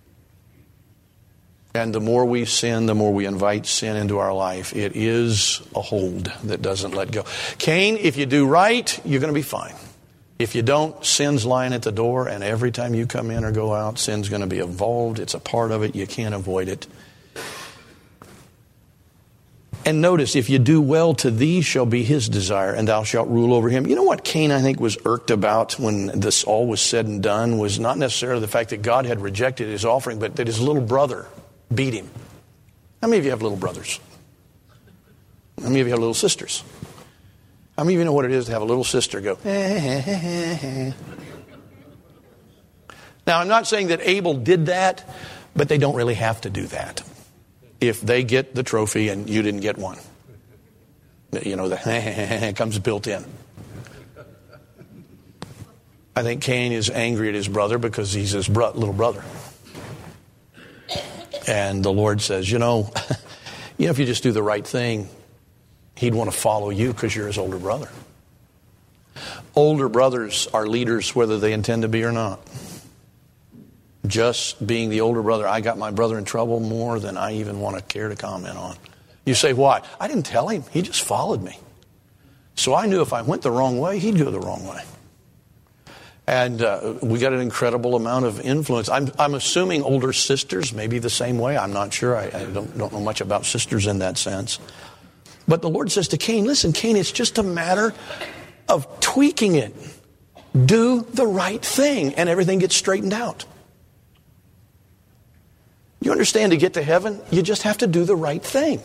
And the more we sin, the more we invite sin into our life. It is a hold that doesn't let go. Cain, if you do right, you're going to be fine. If you don't, sin's lying at the door, and every time you come in or go out, sin's going to be involved. It's a part of it. You can't avoid it. And notice, if you do well, to thee shall be his desire, and thou shalt rule over him. You know what Cain, I think, was irked about when this all was said and done was not necessarily the fact that God had rejected his offering, but that his little brother beat him. How many of you have little brothers? How many of you have little sisters? How many of you know what it is to have a little sister go, Now, I'm not saying that Abel did that, but they don't really have to do that if they get the trophy and you didn't get one. You know, the comes built in. I think Cain is angry at his brother because he's his little brother. And the Lord says, if you just do the right thing, he'd want to follow you because you're his older brother. Older brothers are leaders whether they intend to be or not. Just being the older brother, I got my brother in trouble more than I even want to care to comment on. You say, why? I didn't tell him. He just followed me. So I knew if I went the wrong way, he'd go the wrong way. And we got an incredible amount of influence. I'm assuming older sisters may be the same way. I'm not sure. I don't know much about sisters in that sense. But the Lord says to Cain, listen, Cain, it's just a matter of tweaking it. Do the right thing and everything gets straightened out. You understand, to get to heaven, you just have to do the right thing.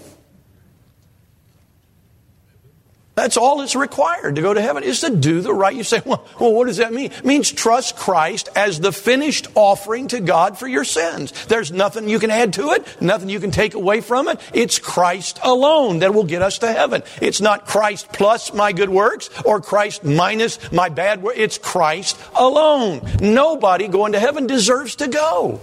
That's all that's required to go to heaven, is to do the right. You say, well, what does that mean? It means trust Christ as the finished offering to God for your sins. There's nothing you can add to it, nothing you can take away from it. It's Christ alone that will get us to heaven. It's not Christ plus my good works or Christ minus my bad works. It's Christ alone. Nobody going to heaven deserves to go.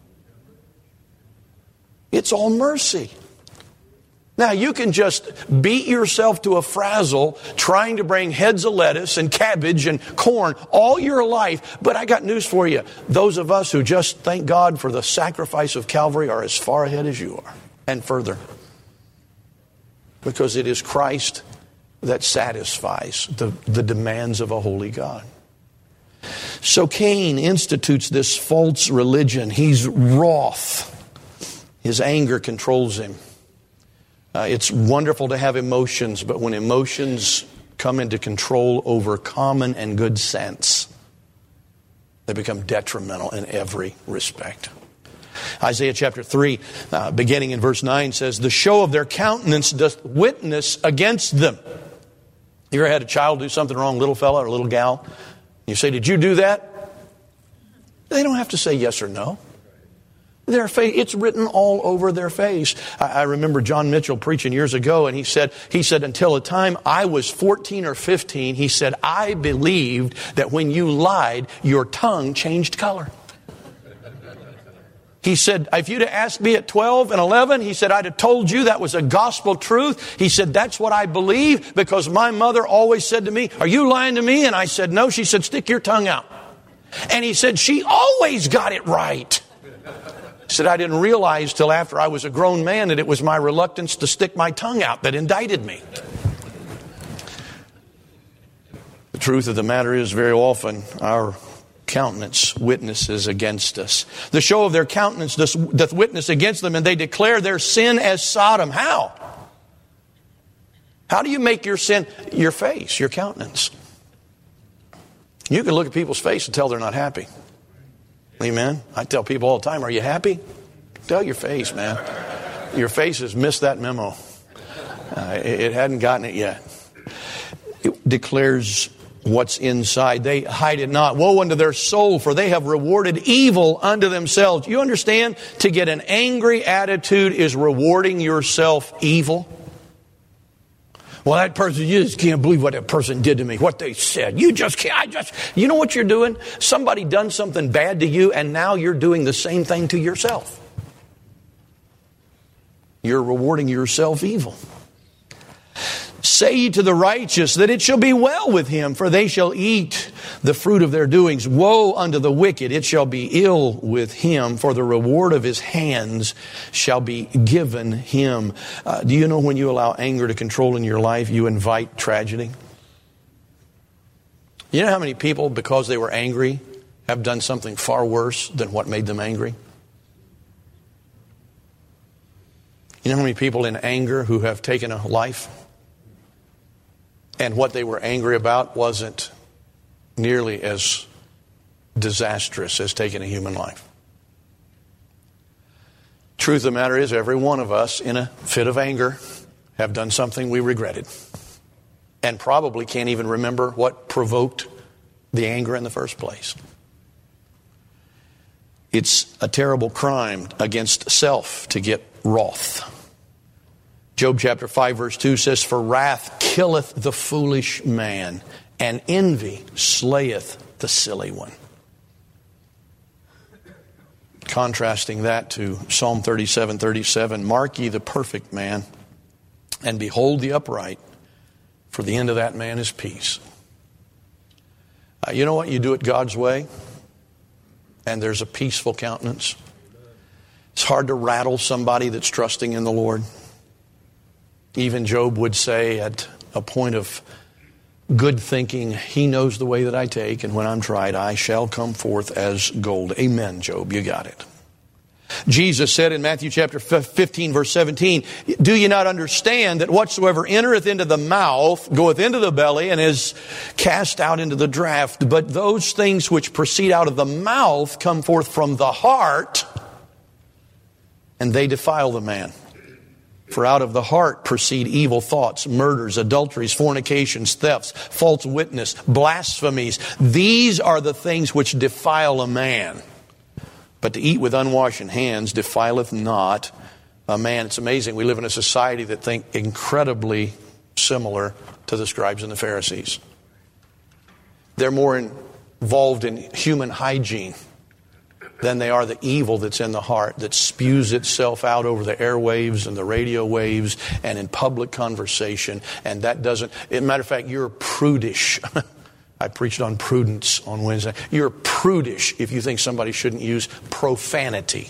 It's all mercy. Now, you can just beat yourself to a frazzle trying to bring heads of lettuce and cabbage and corn all your life. But I got news for you. Those of us who just thank God for the sacrifice of Calvary are as far ahead as you are, and further. Because it is Christ that satisfies the demands of a holy God. So Cain institutes this false religion. He's wroth. His anger controls him. It's wonderful to have emotions, but when emotions come into control over common and good sense, they become detrimental in every respect. Isaiah chapter 3, beginning in verse 9, says, the show of their countenance doth witness against them. You ever had a child do something wrong, little fella or little gal? You say, did you do that? They don't have to say yes or no. Their face, it's written all over their face. I remember John Mitchell preaching years ago, and he said, until the time I was 14 or 15, he said, I believed that when you lied, your tongue changed color. He said, if you'd have asked me at 12 and 11, he said, I'd have told you that was a gospel truth. He said, that's what I believe because my mother always said to me, are you lying to me? And I said, no. She said, stick your tongue out. And he said, she always got it right. He said, I didn't realize till after I was a grown man that it was my reluctance to stick my tongue out that indicted me. The truth of the matter is, very often our countenance witnesses against us. The show of their countenance doth witness against them, and they declare their sin as Sodom. How? How do you make your sin your face, your countenance? You can look at people's face and tell they're not happy. Amen. I tell people all the time, are you happy? Tell your face, man. Your face has missed that memo. It hadn't gotten it yet. It declares what's inside. They hide it not. Woe unto their soul, for they have rewarded evil unto themselves. You understand? To get an angry attitude is rewarding yourself evil. Well, that person, you just can't believe what that person did to me, what they said. You just can't, you know what you're doing? Somebody done something bad to you, and now you're doing the same thing to yourself. You're rewarding yourself evil. Say ye to the righteous that it shall be well with him, for they shall eat the fruit of their doings. Woe unto the wicked, it shall be ill with him, for the reward of his hands shall be given him. Do you know when you allow anger to control in your life, you invite tragedy? You know how many people, because they were angry, have done something far worse than what made them angry? You know how many people in anger who have taken a life? And what they were angry about wasn't nearly as disastrous as taking a human life. Truth of the matter is, every one of us in a fit of anger have done something we regretted. And probably can't even remember what provoked the anger in the first place. It's a terrible crime against self to get wroth. Job chapter 5 verse 2 says, for wrath killeth the foolish man, and envy slayeth the silly one. Contrasting that to Psalm 37:37, mark ye the perfect man, and behold the upright, for the end of that man is peace. You know what? You do it God's way, and there's a peaceful countenance. It's hard to rattle somebody that's trusting in the Lord. Even Job would say at a point of good thinking, He knows the way that I take, and when I'm tried, I shall come forth as gold. Amen, Job, you got it. Jesus said in Matthew chapter 15, verse 17, do ye not understand that whatsoever entereth into the mouth goeth into the belly and is cast out into the draught? But those things which proceed out of the mouth come forth from the heart, and they defile the man. For out of the heart proceed evil thoughts, murders, adulteries, fornications, thefts, false witness, blasphemies. These are the things which defile a man. But to eat with unwashed hands defileth not a man. It's amazing. We live in a society that think incredibly similar to the scribes and the Pharisees. They're more involved in human hygiene than they are the evil that's in the heart, that spews itself out over the airwaves and the radio waves and in public conversation. And that doesn't, as a matter of fact, you're prudish. I preached on prudence on Wednesday. You're prudish if you think somebody shouldn't use profanity.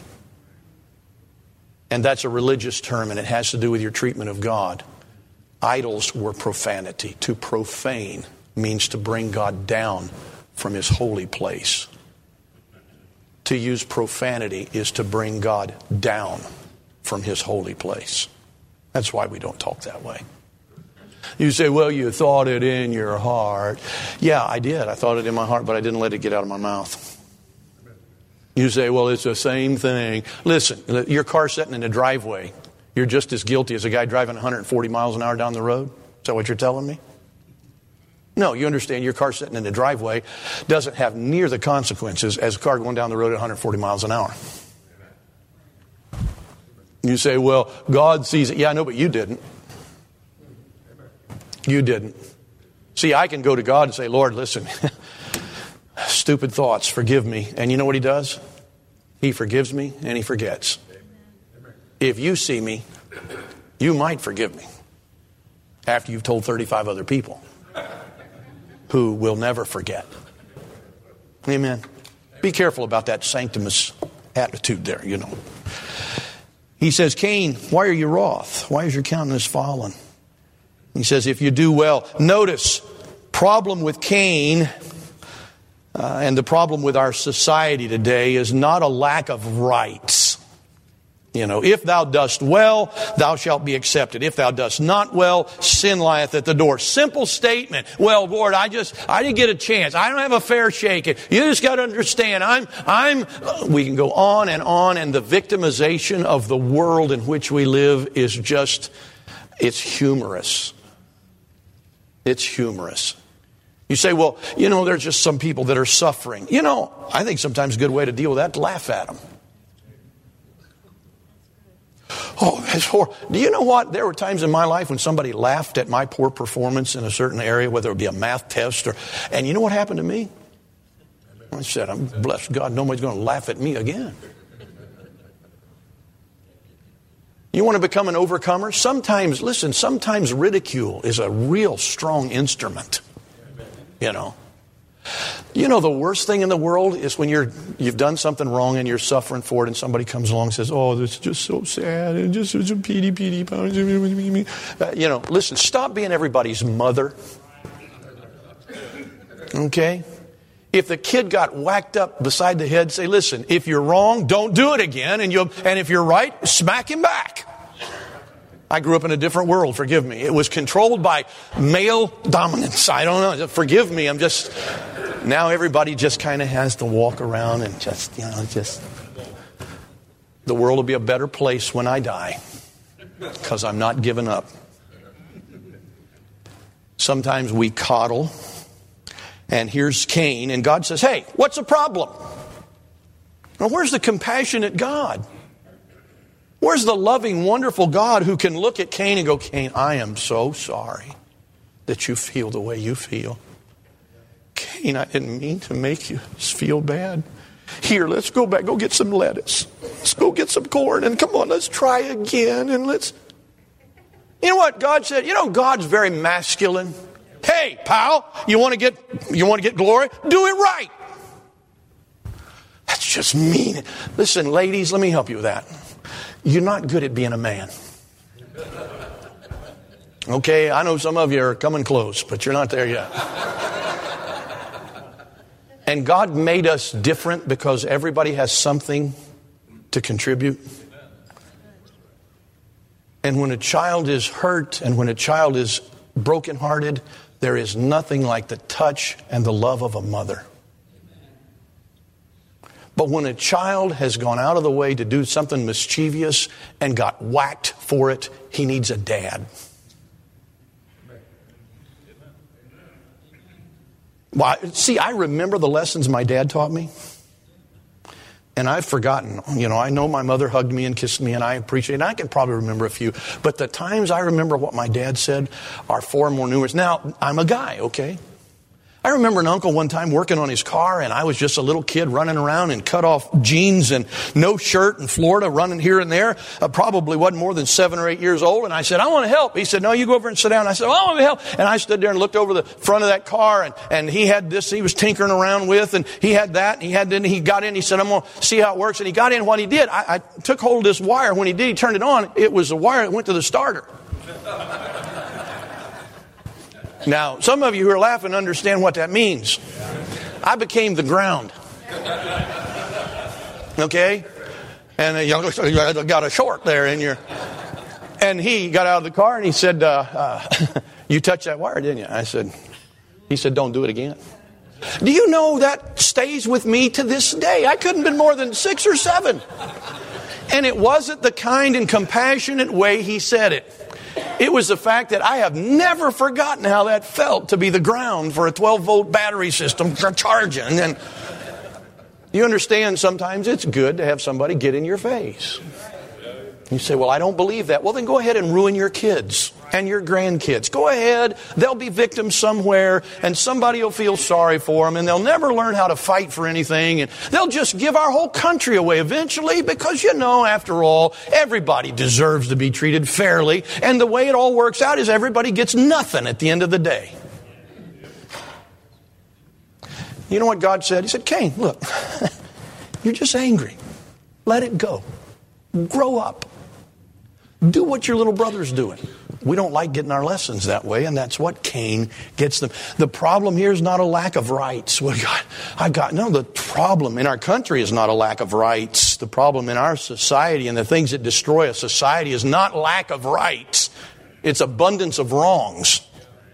And that's a religious term, and it has to do with your treatment of God. Idols were profanity. To profane means to bring God down from His holy place. To use profanity is to bring God down from His holy place. That's why we don't talk that way. You say, well, you thought it in your heart. Yeah, I did. I thought it in my heart, but I didn't let it get out of my mouth. You say, well, it's the same thing. Listen, your car sitting in the driveway, you're just as guilty as a guy driving 140 miles an hour down the road? Is that what you're telling me? No, you understand your car sitting in the driveway doesn't have near the consequences as a car going down the road at 140 miles an hour. You say, well, God sees it. Yeah, I know, but you didn't. You didn't. See, I can go to God and say, Lord, listen, stupid thoughts, forgive me. And you know what He does? He forgives me and He forgets. If you see me, you might forgive me after you've told 35 other people who will never forget. Amen. Be careful about that sanctimous attitude there, you know. He says, Cain, why are you wroth? Why is your countenance fallen? He says, if you do well. Notice, problem with Cain and the problem with our society today is not a lack of rights. You know, if thou dost well, thou shalt be accepted. If thou dost not well, sin lieth at the door. Simple statement. Well, Lord, I didn't get a chance. I don't have a fair shake. You just got to understand, we can go on, and the victimization of the world in which we live is just, it's humorous. It's humorous. You say, well, you know, there's just some people that are suffering. You know, I think sometimes a good way to deal with that is to laugh at them. Oh, that's horrible. Do you know what? There were times in my life when somebody laughed at my poor performance in a certain area, whether it be a math test and you know what happened to me? I said, I'm blessed God, nobody's going to laugh at me again. You want to become an overcomer? Sometimes ridicule is a real strong instrument. You know. You know the worst thing in the world is when you've done something wrong and you're suffering for it, and somebody comes along and says, "Oh, this is just so sad. And just such a pity." You know, listen. Stop being everybody's mother. Okay. If the kid got whacked up beside the head, say, listen, if you're wrong, don't do it again. And if you're right, smack him back. I grew up in a different world, forgive me. It was controlled by male dominance. I don't know. Forgive me. Now everybody just kind of has to walk around and the world will be a better place when I die because I'm not giving up. Sometimes we coddle. And here's Cain, and God says, hey, what's the problem? Now, where's the compassionate God? Where's the loving, wonderful God who can look at Cain and go, Cain, I am so sorry that you feel the way you feel. Cain, Kane, I didn't mean to make you feel bad. Here, let's go back. Go get some lettuce. Let's go get some corn. And come on, let's try again. And let's... You know what God said? You know, God's very masculine. Hey, pal, you want to get glory? Do it right. That's just mean. Listen, ladies, let me help you with that. You're not good at being a man. Okay, I know some of you are coming close, but you're not there yet. And God made us different because everybody has something to contribute. And when a child is hurt and when a child is brokenhearted, there is nothing like the touch and the love of a mother. But when a child has gone out of the way to do something mischievous and got whacked for it, he needs a dad. Well, see, I remember the lessons my dad taught me. And I've forgotten. You know, I know my mother hugged me and kissed me, and I appreciate it. And I can probably remember a few. But the times I remember what my dad said are far more numerous. Now, I'm a guy, okay? I remember an uncle one time working on his car, and I was just a little kid running around in cut-off jeans and no shirt in Florida, running here and there. Probably wasn't more than 7 or 8 years old. And I said, I want to help. He said, no, you go over and sit down. I said, well, I want to help. And I stood there and looked over the front of that car, and he had this he was tinkering around with, and he had that, and he got in. He said, I'm going to see how it works. And he got in. What he did, I took hold of this wire. When he did, he turned it on. It was a wire that went to the starter. Now, some of you who are laughing understand what that means. I became the ground. Okay? And you got a short there in your... And he got out of the car and he said, you touched that wire, didn't you? He said, don't do it again. Do you know that stays with me to this day? I couldn't have been more than 6 or 7. And it wasn't the kind and compassionate way he said it. It was the fact that I have never forgotten how that felt to be the ground for a 12-volt battery system charging. And you understand sometimes it's good to have somebody get in your face. You say, well, I don't believe that. Well, then go ahead and ruin your kids and your grandkids. Go ahead. They'll be victims somewhere, and somebody will feel sorry for them, and they'll never learn how to fight for anything, and they'll just give our whole country away eventually because, you know, after all, everybody deserves to be treated fairly, and the way it all works out is everybody gets nothing at the end of the day. You know what God said? He said, Cain, look, you're just angry. Let it go. Grow up. Do what your little brother's doing. We don't like getting our lessons that way, and that's what Cain gets them. The problem here is not a lack of rights. Well, no, the problem in our country is not a lack of rights. The problem in our society and the things that destroy a society is not lack of rights. It's abundance of wrongs.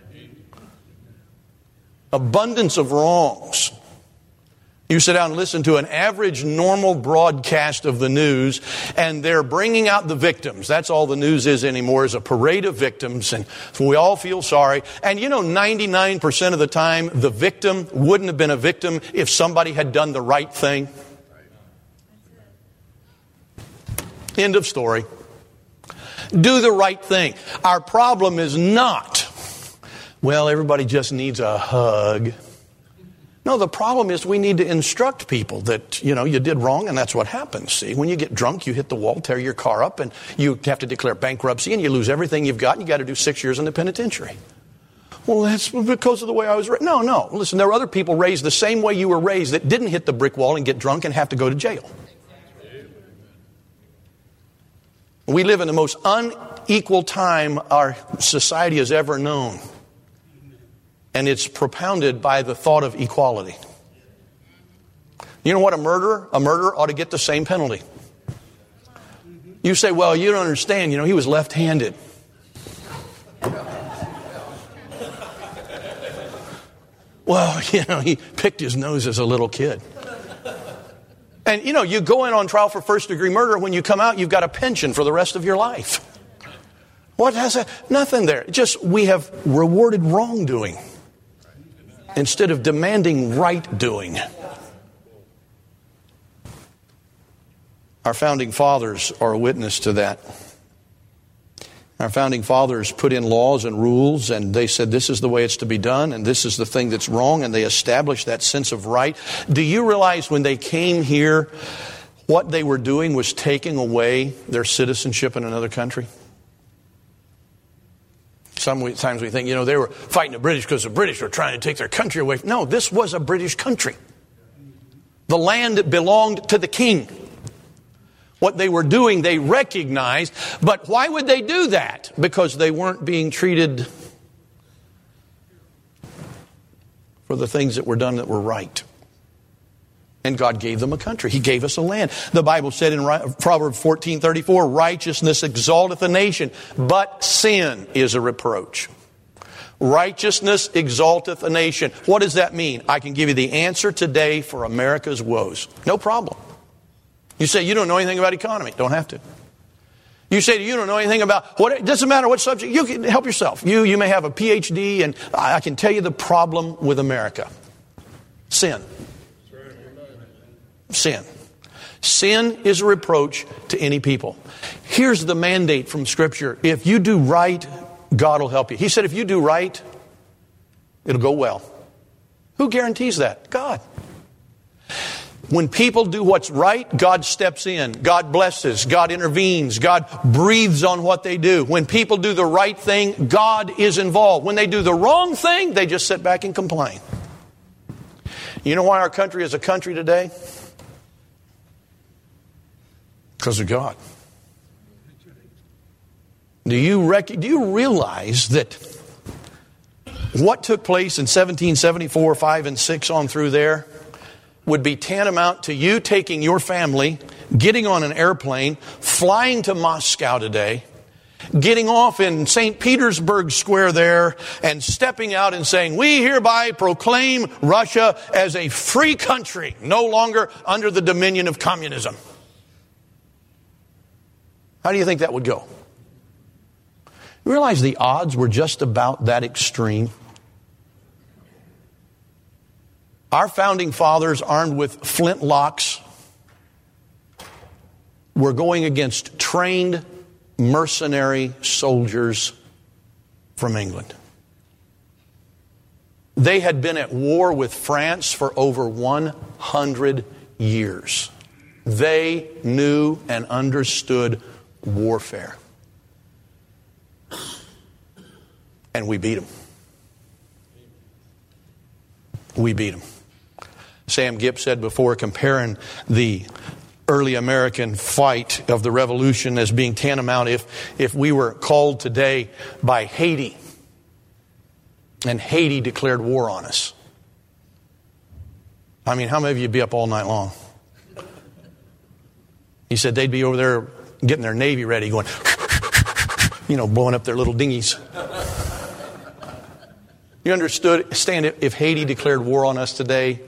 Abundance of wrongs. You sit down and listen to an average, normal broadcast of the news, and they're bringing out the victims. That's all the news is anymore, is a parade of victims, and we all feel sorry. And you know, 99% of the time, the victim wouldn't have been a victim if somebody had done the right thing. End of story. Do the right thing. Our problem is not, well, everybody just needs a hug. No, the problem is we need to instruct people that, you know, you did wrong and that's what happens. See, when you get drunk, you hit the wall, tear your car up, and you have to declare bankruptcy and you lose everything you've got and you got to do 6 years in the penitentiary. Well, that's because of the way I was raised. No. Listen, there are other people raised the same way you were raised that didn't hit the brick wall and get drunk and have to go to jail. We live in the most unequal time our society has ever known. And it's propounded by the thought of equality. You know what, a murderer ought to get the same penalty. You say, well, you don't understand, you know, he was left-handed. Well, you know, he picked his nose as a little kid. And, you know, you go in on trial for first-degree murder. When you come out, you've got a pension for the rest of your life. What has that? Nothing there. Just we have rewarded wrongdoing instead of demanding right doing. Our founding fathers are a witness to that. Our founding fathers put in laws and rules, and they said this is the way it's to be done, and this is the thing that's wrong, and they established that sense of right. Do you realize when they came here, what they were doing was taking away their citizenship in another country? Sometimes we think, they were fighting the British because the British were trying to take their country away. No, this was a British country. The land belonged to the king. What they were doing, they recognized. But why would they do that? Because they weren't being treated for the things that were done that were right. And God gave them a country. He gave us a land. The Bible said in Proverbs 14:34, righteousness exalteth a nation, but sin is a reproach. Righteousness exalteth a nation. What does that mean? I can give you the answer today for America's woes. No problem. You say, you don't know anything about economy. Don't have to. You say, you don't know anything about what, it doesn't matter what subject. You can help yourself. You may have a PhD, and I can tell you the problem with America. Sin. Sin. Sin is a reproach to any people. Here's the mandate from Scripture. If you do right, God will help you. He said, if you do right, it'll go well. Who guarantees that? God. When people do what's right, God steps in. God blesses. God intervenes. God breathes on what they do. When people do the right thing, God is involved. When they do the wrong thing, they just sit back and complain. You know why our country is a country today? Because of God. Do you realize that what took place in 1774, 5, and 6 on through there would be tantamount to you taking your family, getting on an airplane, flying to Moscow today, getting off in St. Petersburg Square there, and stepping out and saying, we hereby proclaim Russia as a free country, no longer under the dominion of communism. How do you think that would go? You realize the odds were just about that extreme? Our founding fathers, armed with flintlocks, were going against trained mercenary soldiers from England. They had been at war with France for over 100 years. They knew and understood warfare. And we beat them. We beat them. Sam Gipp said before, comparing the early American fight of the Revolution as being tantamount if we were called today by Haiti, and Haiti declared war on us. I mean, how many of you would be up all night long? He said they'd be over there getting their Navy ready, going, blowing up their little dinghies. You understand if Haiti declared war on us today,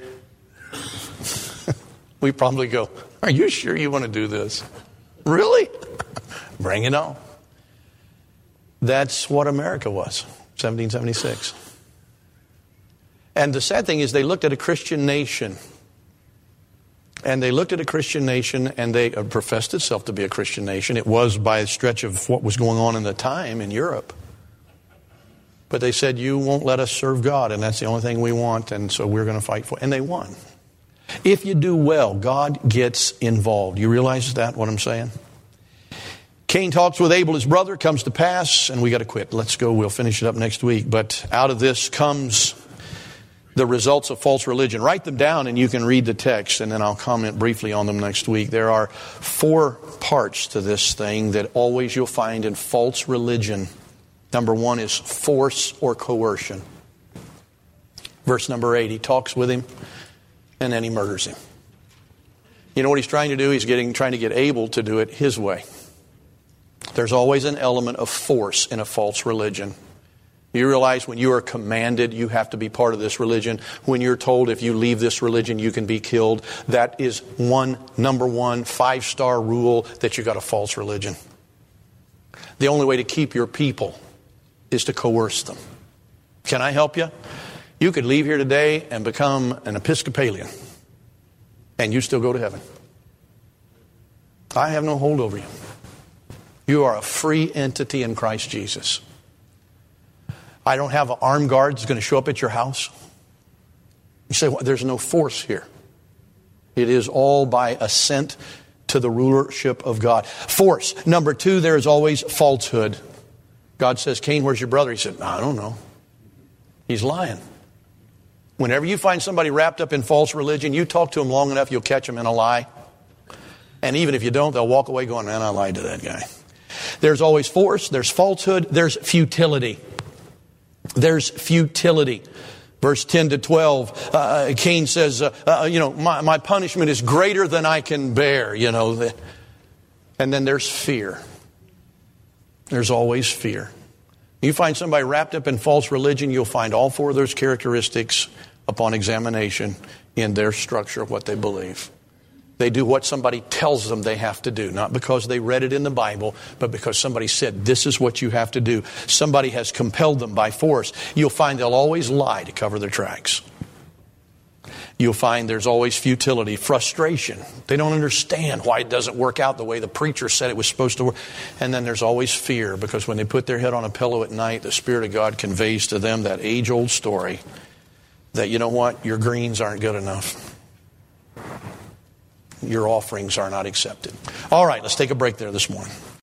we probably go, are you sure you want to do this? Really? Bring it on. That's what America was, 1776. And the sad thing is they looked at a Christian nation. And they looked at a Christian nation, and they professed itself to be a Christian nation. It was by a stretch of what was going on in the time in Europe. But they said, you won't let us serve God, and that's the only thing we want, and so we're going to fight for it. And they won. If you do well, God gets involved. You realize that, what I'm saying? Cain talks with Abel, his brother, comes to pass, and we got to quit. Let's go. We'll finish it up next week. But out of this comes the results of false religion. Write them down, and you can read the text, and then I'll comment briefly on them next week. There are 4 parts to this thing that always you'll find in false religion. Number 1 is force or coercion. Verse number 8, he talks with him, and then he murders him. You know what he's trying to do? He's trying to get Abel to do it his way. There's always an element of force in a false religion. You realize when you are commanded you have to be part of this religion. When you're told if you leave this religion you can be killed. That is number 1, 5-star rule that you got a false religion. The only way to keep your people is to coerce them. Can I help you? You could leave here today and become an Episcopalian, and you still go to heaven. I have no hold over you. You are a free entity in Christ Jesus. I don't have an armed guard that's going to show up at your house. You say, well, there's no force here. It is all by assent to the rulership of God. Force. Number 2, there is always falsehood. God says, Cain, where's your brother? He said, I don't know. He's lying. Whenever you find somebody wrapped up in false religion, you talk to them long enough, you'll catch them in a lie. And even if you don't, they'll walk away going, man, I lied to that guy. There's always force, there's falsehood, there's futility. There's futility. Verse 10 to 12, Cain says, my punishment is greater than I can bear, And then there's fear. There's always fear. You find somebody wrapped up in false religion, you'll find all 4 of those characteristics upon examination in their structure of what they believe. They do what somebody tells them they have to do, not because they read it in the Bible, but because somebody said, this is what you have to do. Somebody has compelled them by force. You'll find they'll always lie to cover their tracks. You'll find there's always futility, frustration. They don't understand why it doesn't work out the way the preacher said it was supposed to work. And then there's always fear, because when they put their head on a pillow at night, the Spirit of God conveys to them that age-old story that, you know what, your greens aren't good enough. Your offerings are not accepted. All right, let's take a break there this morning.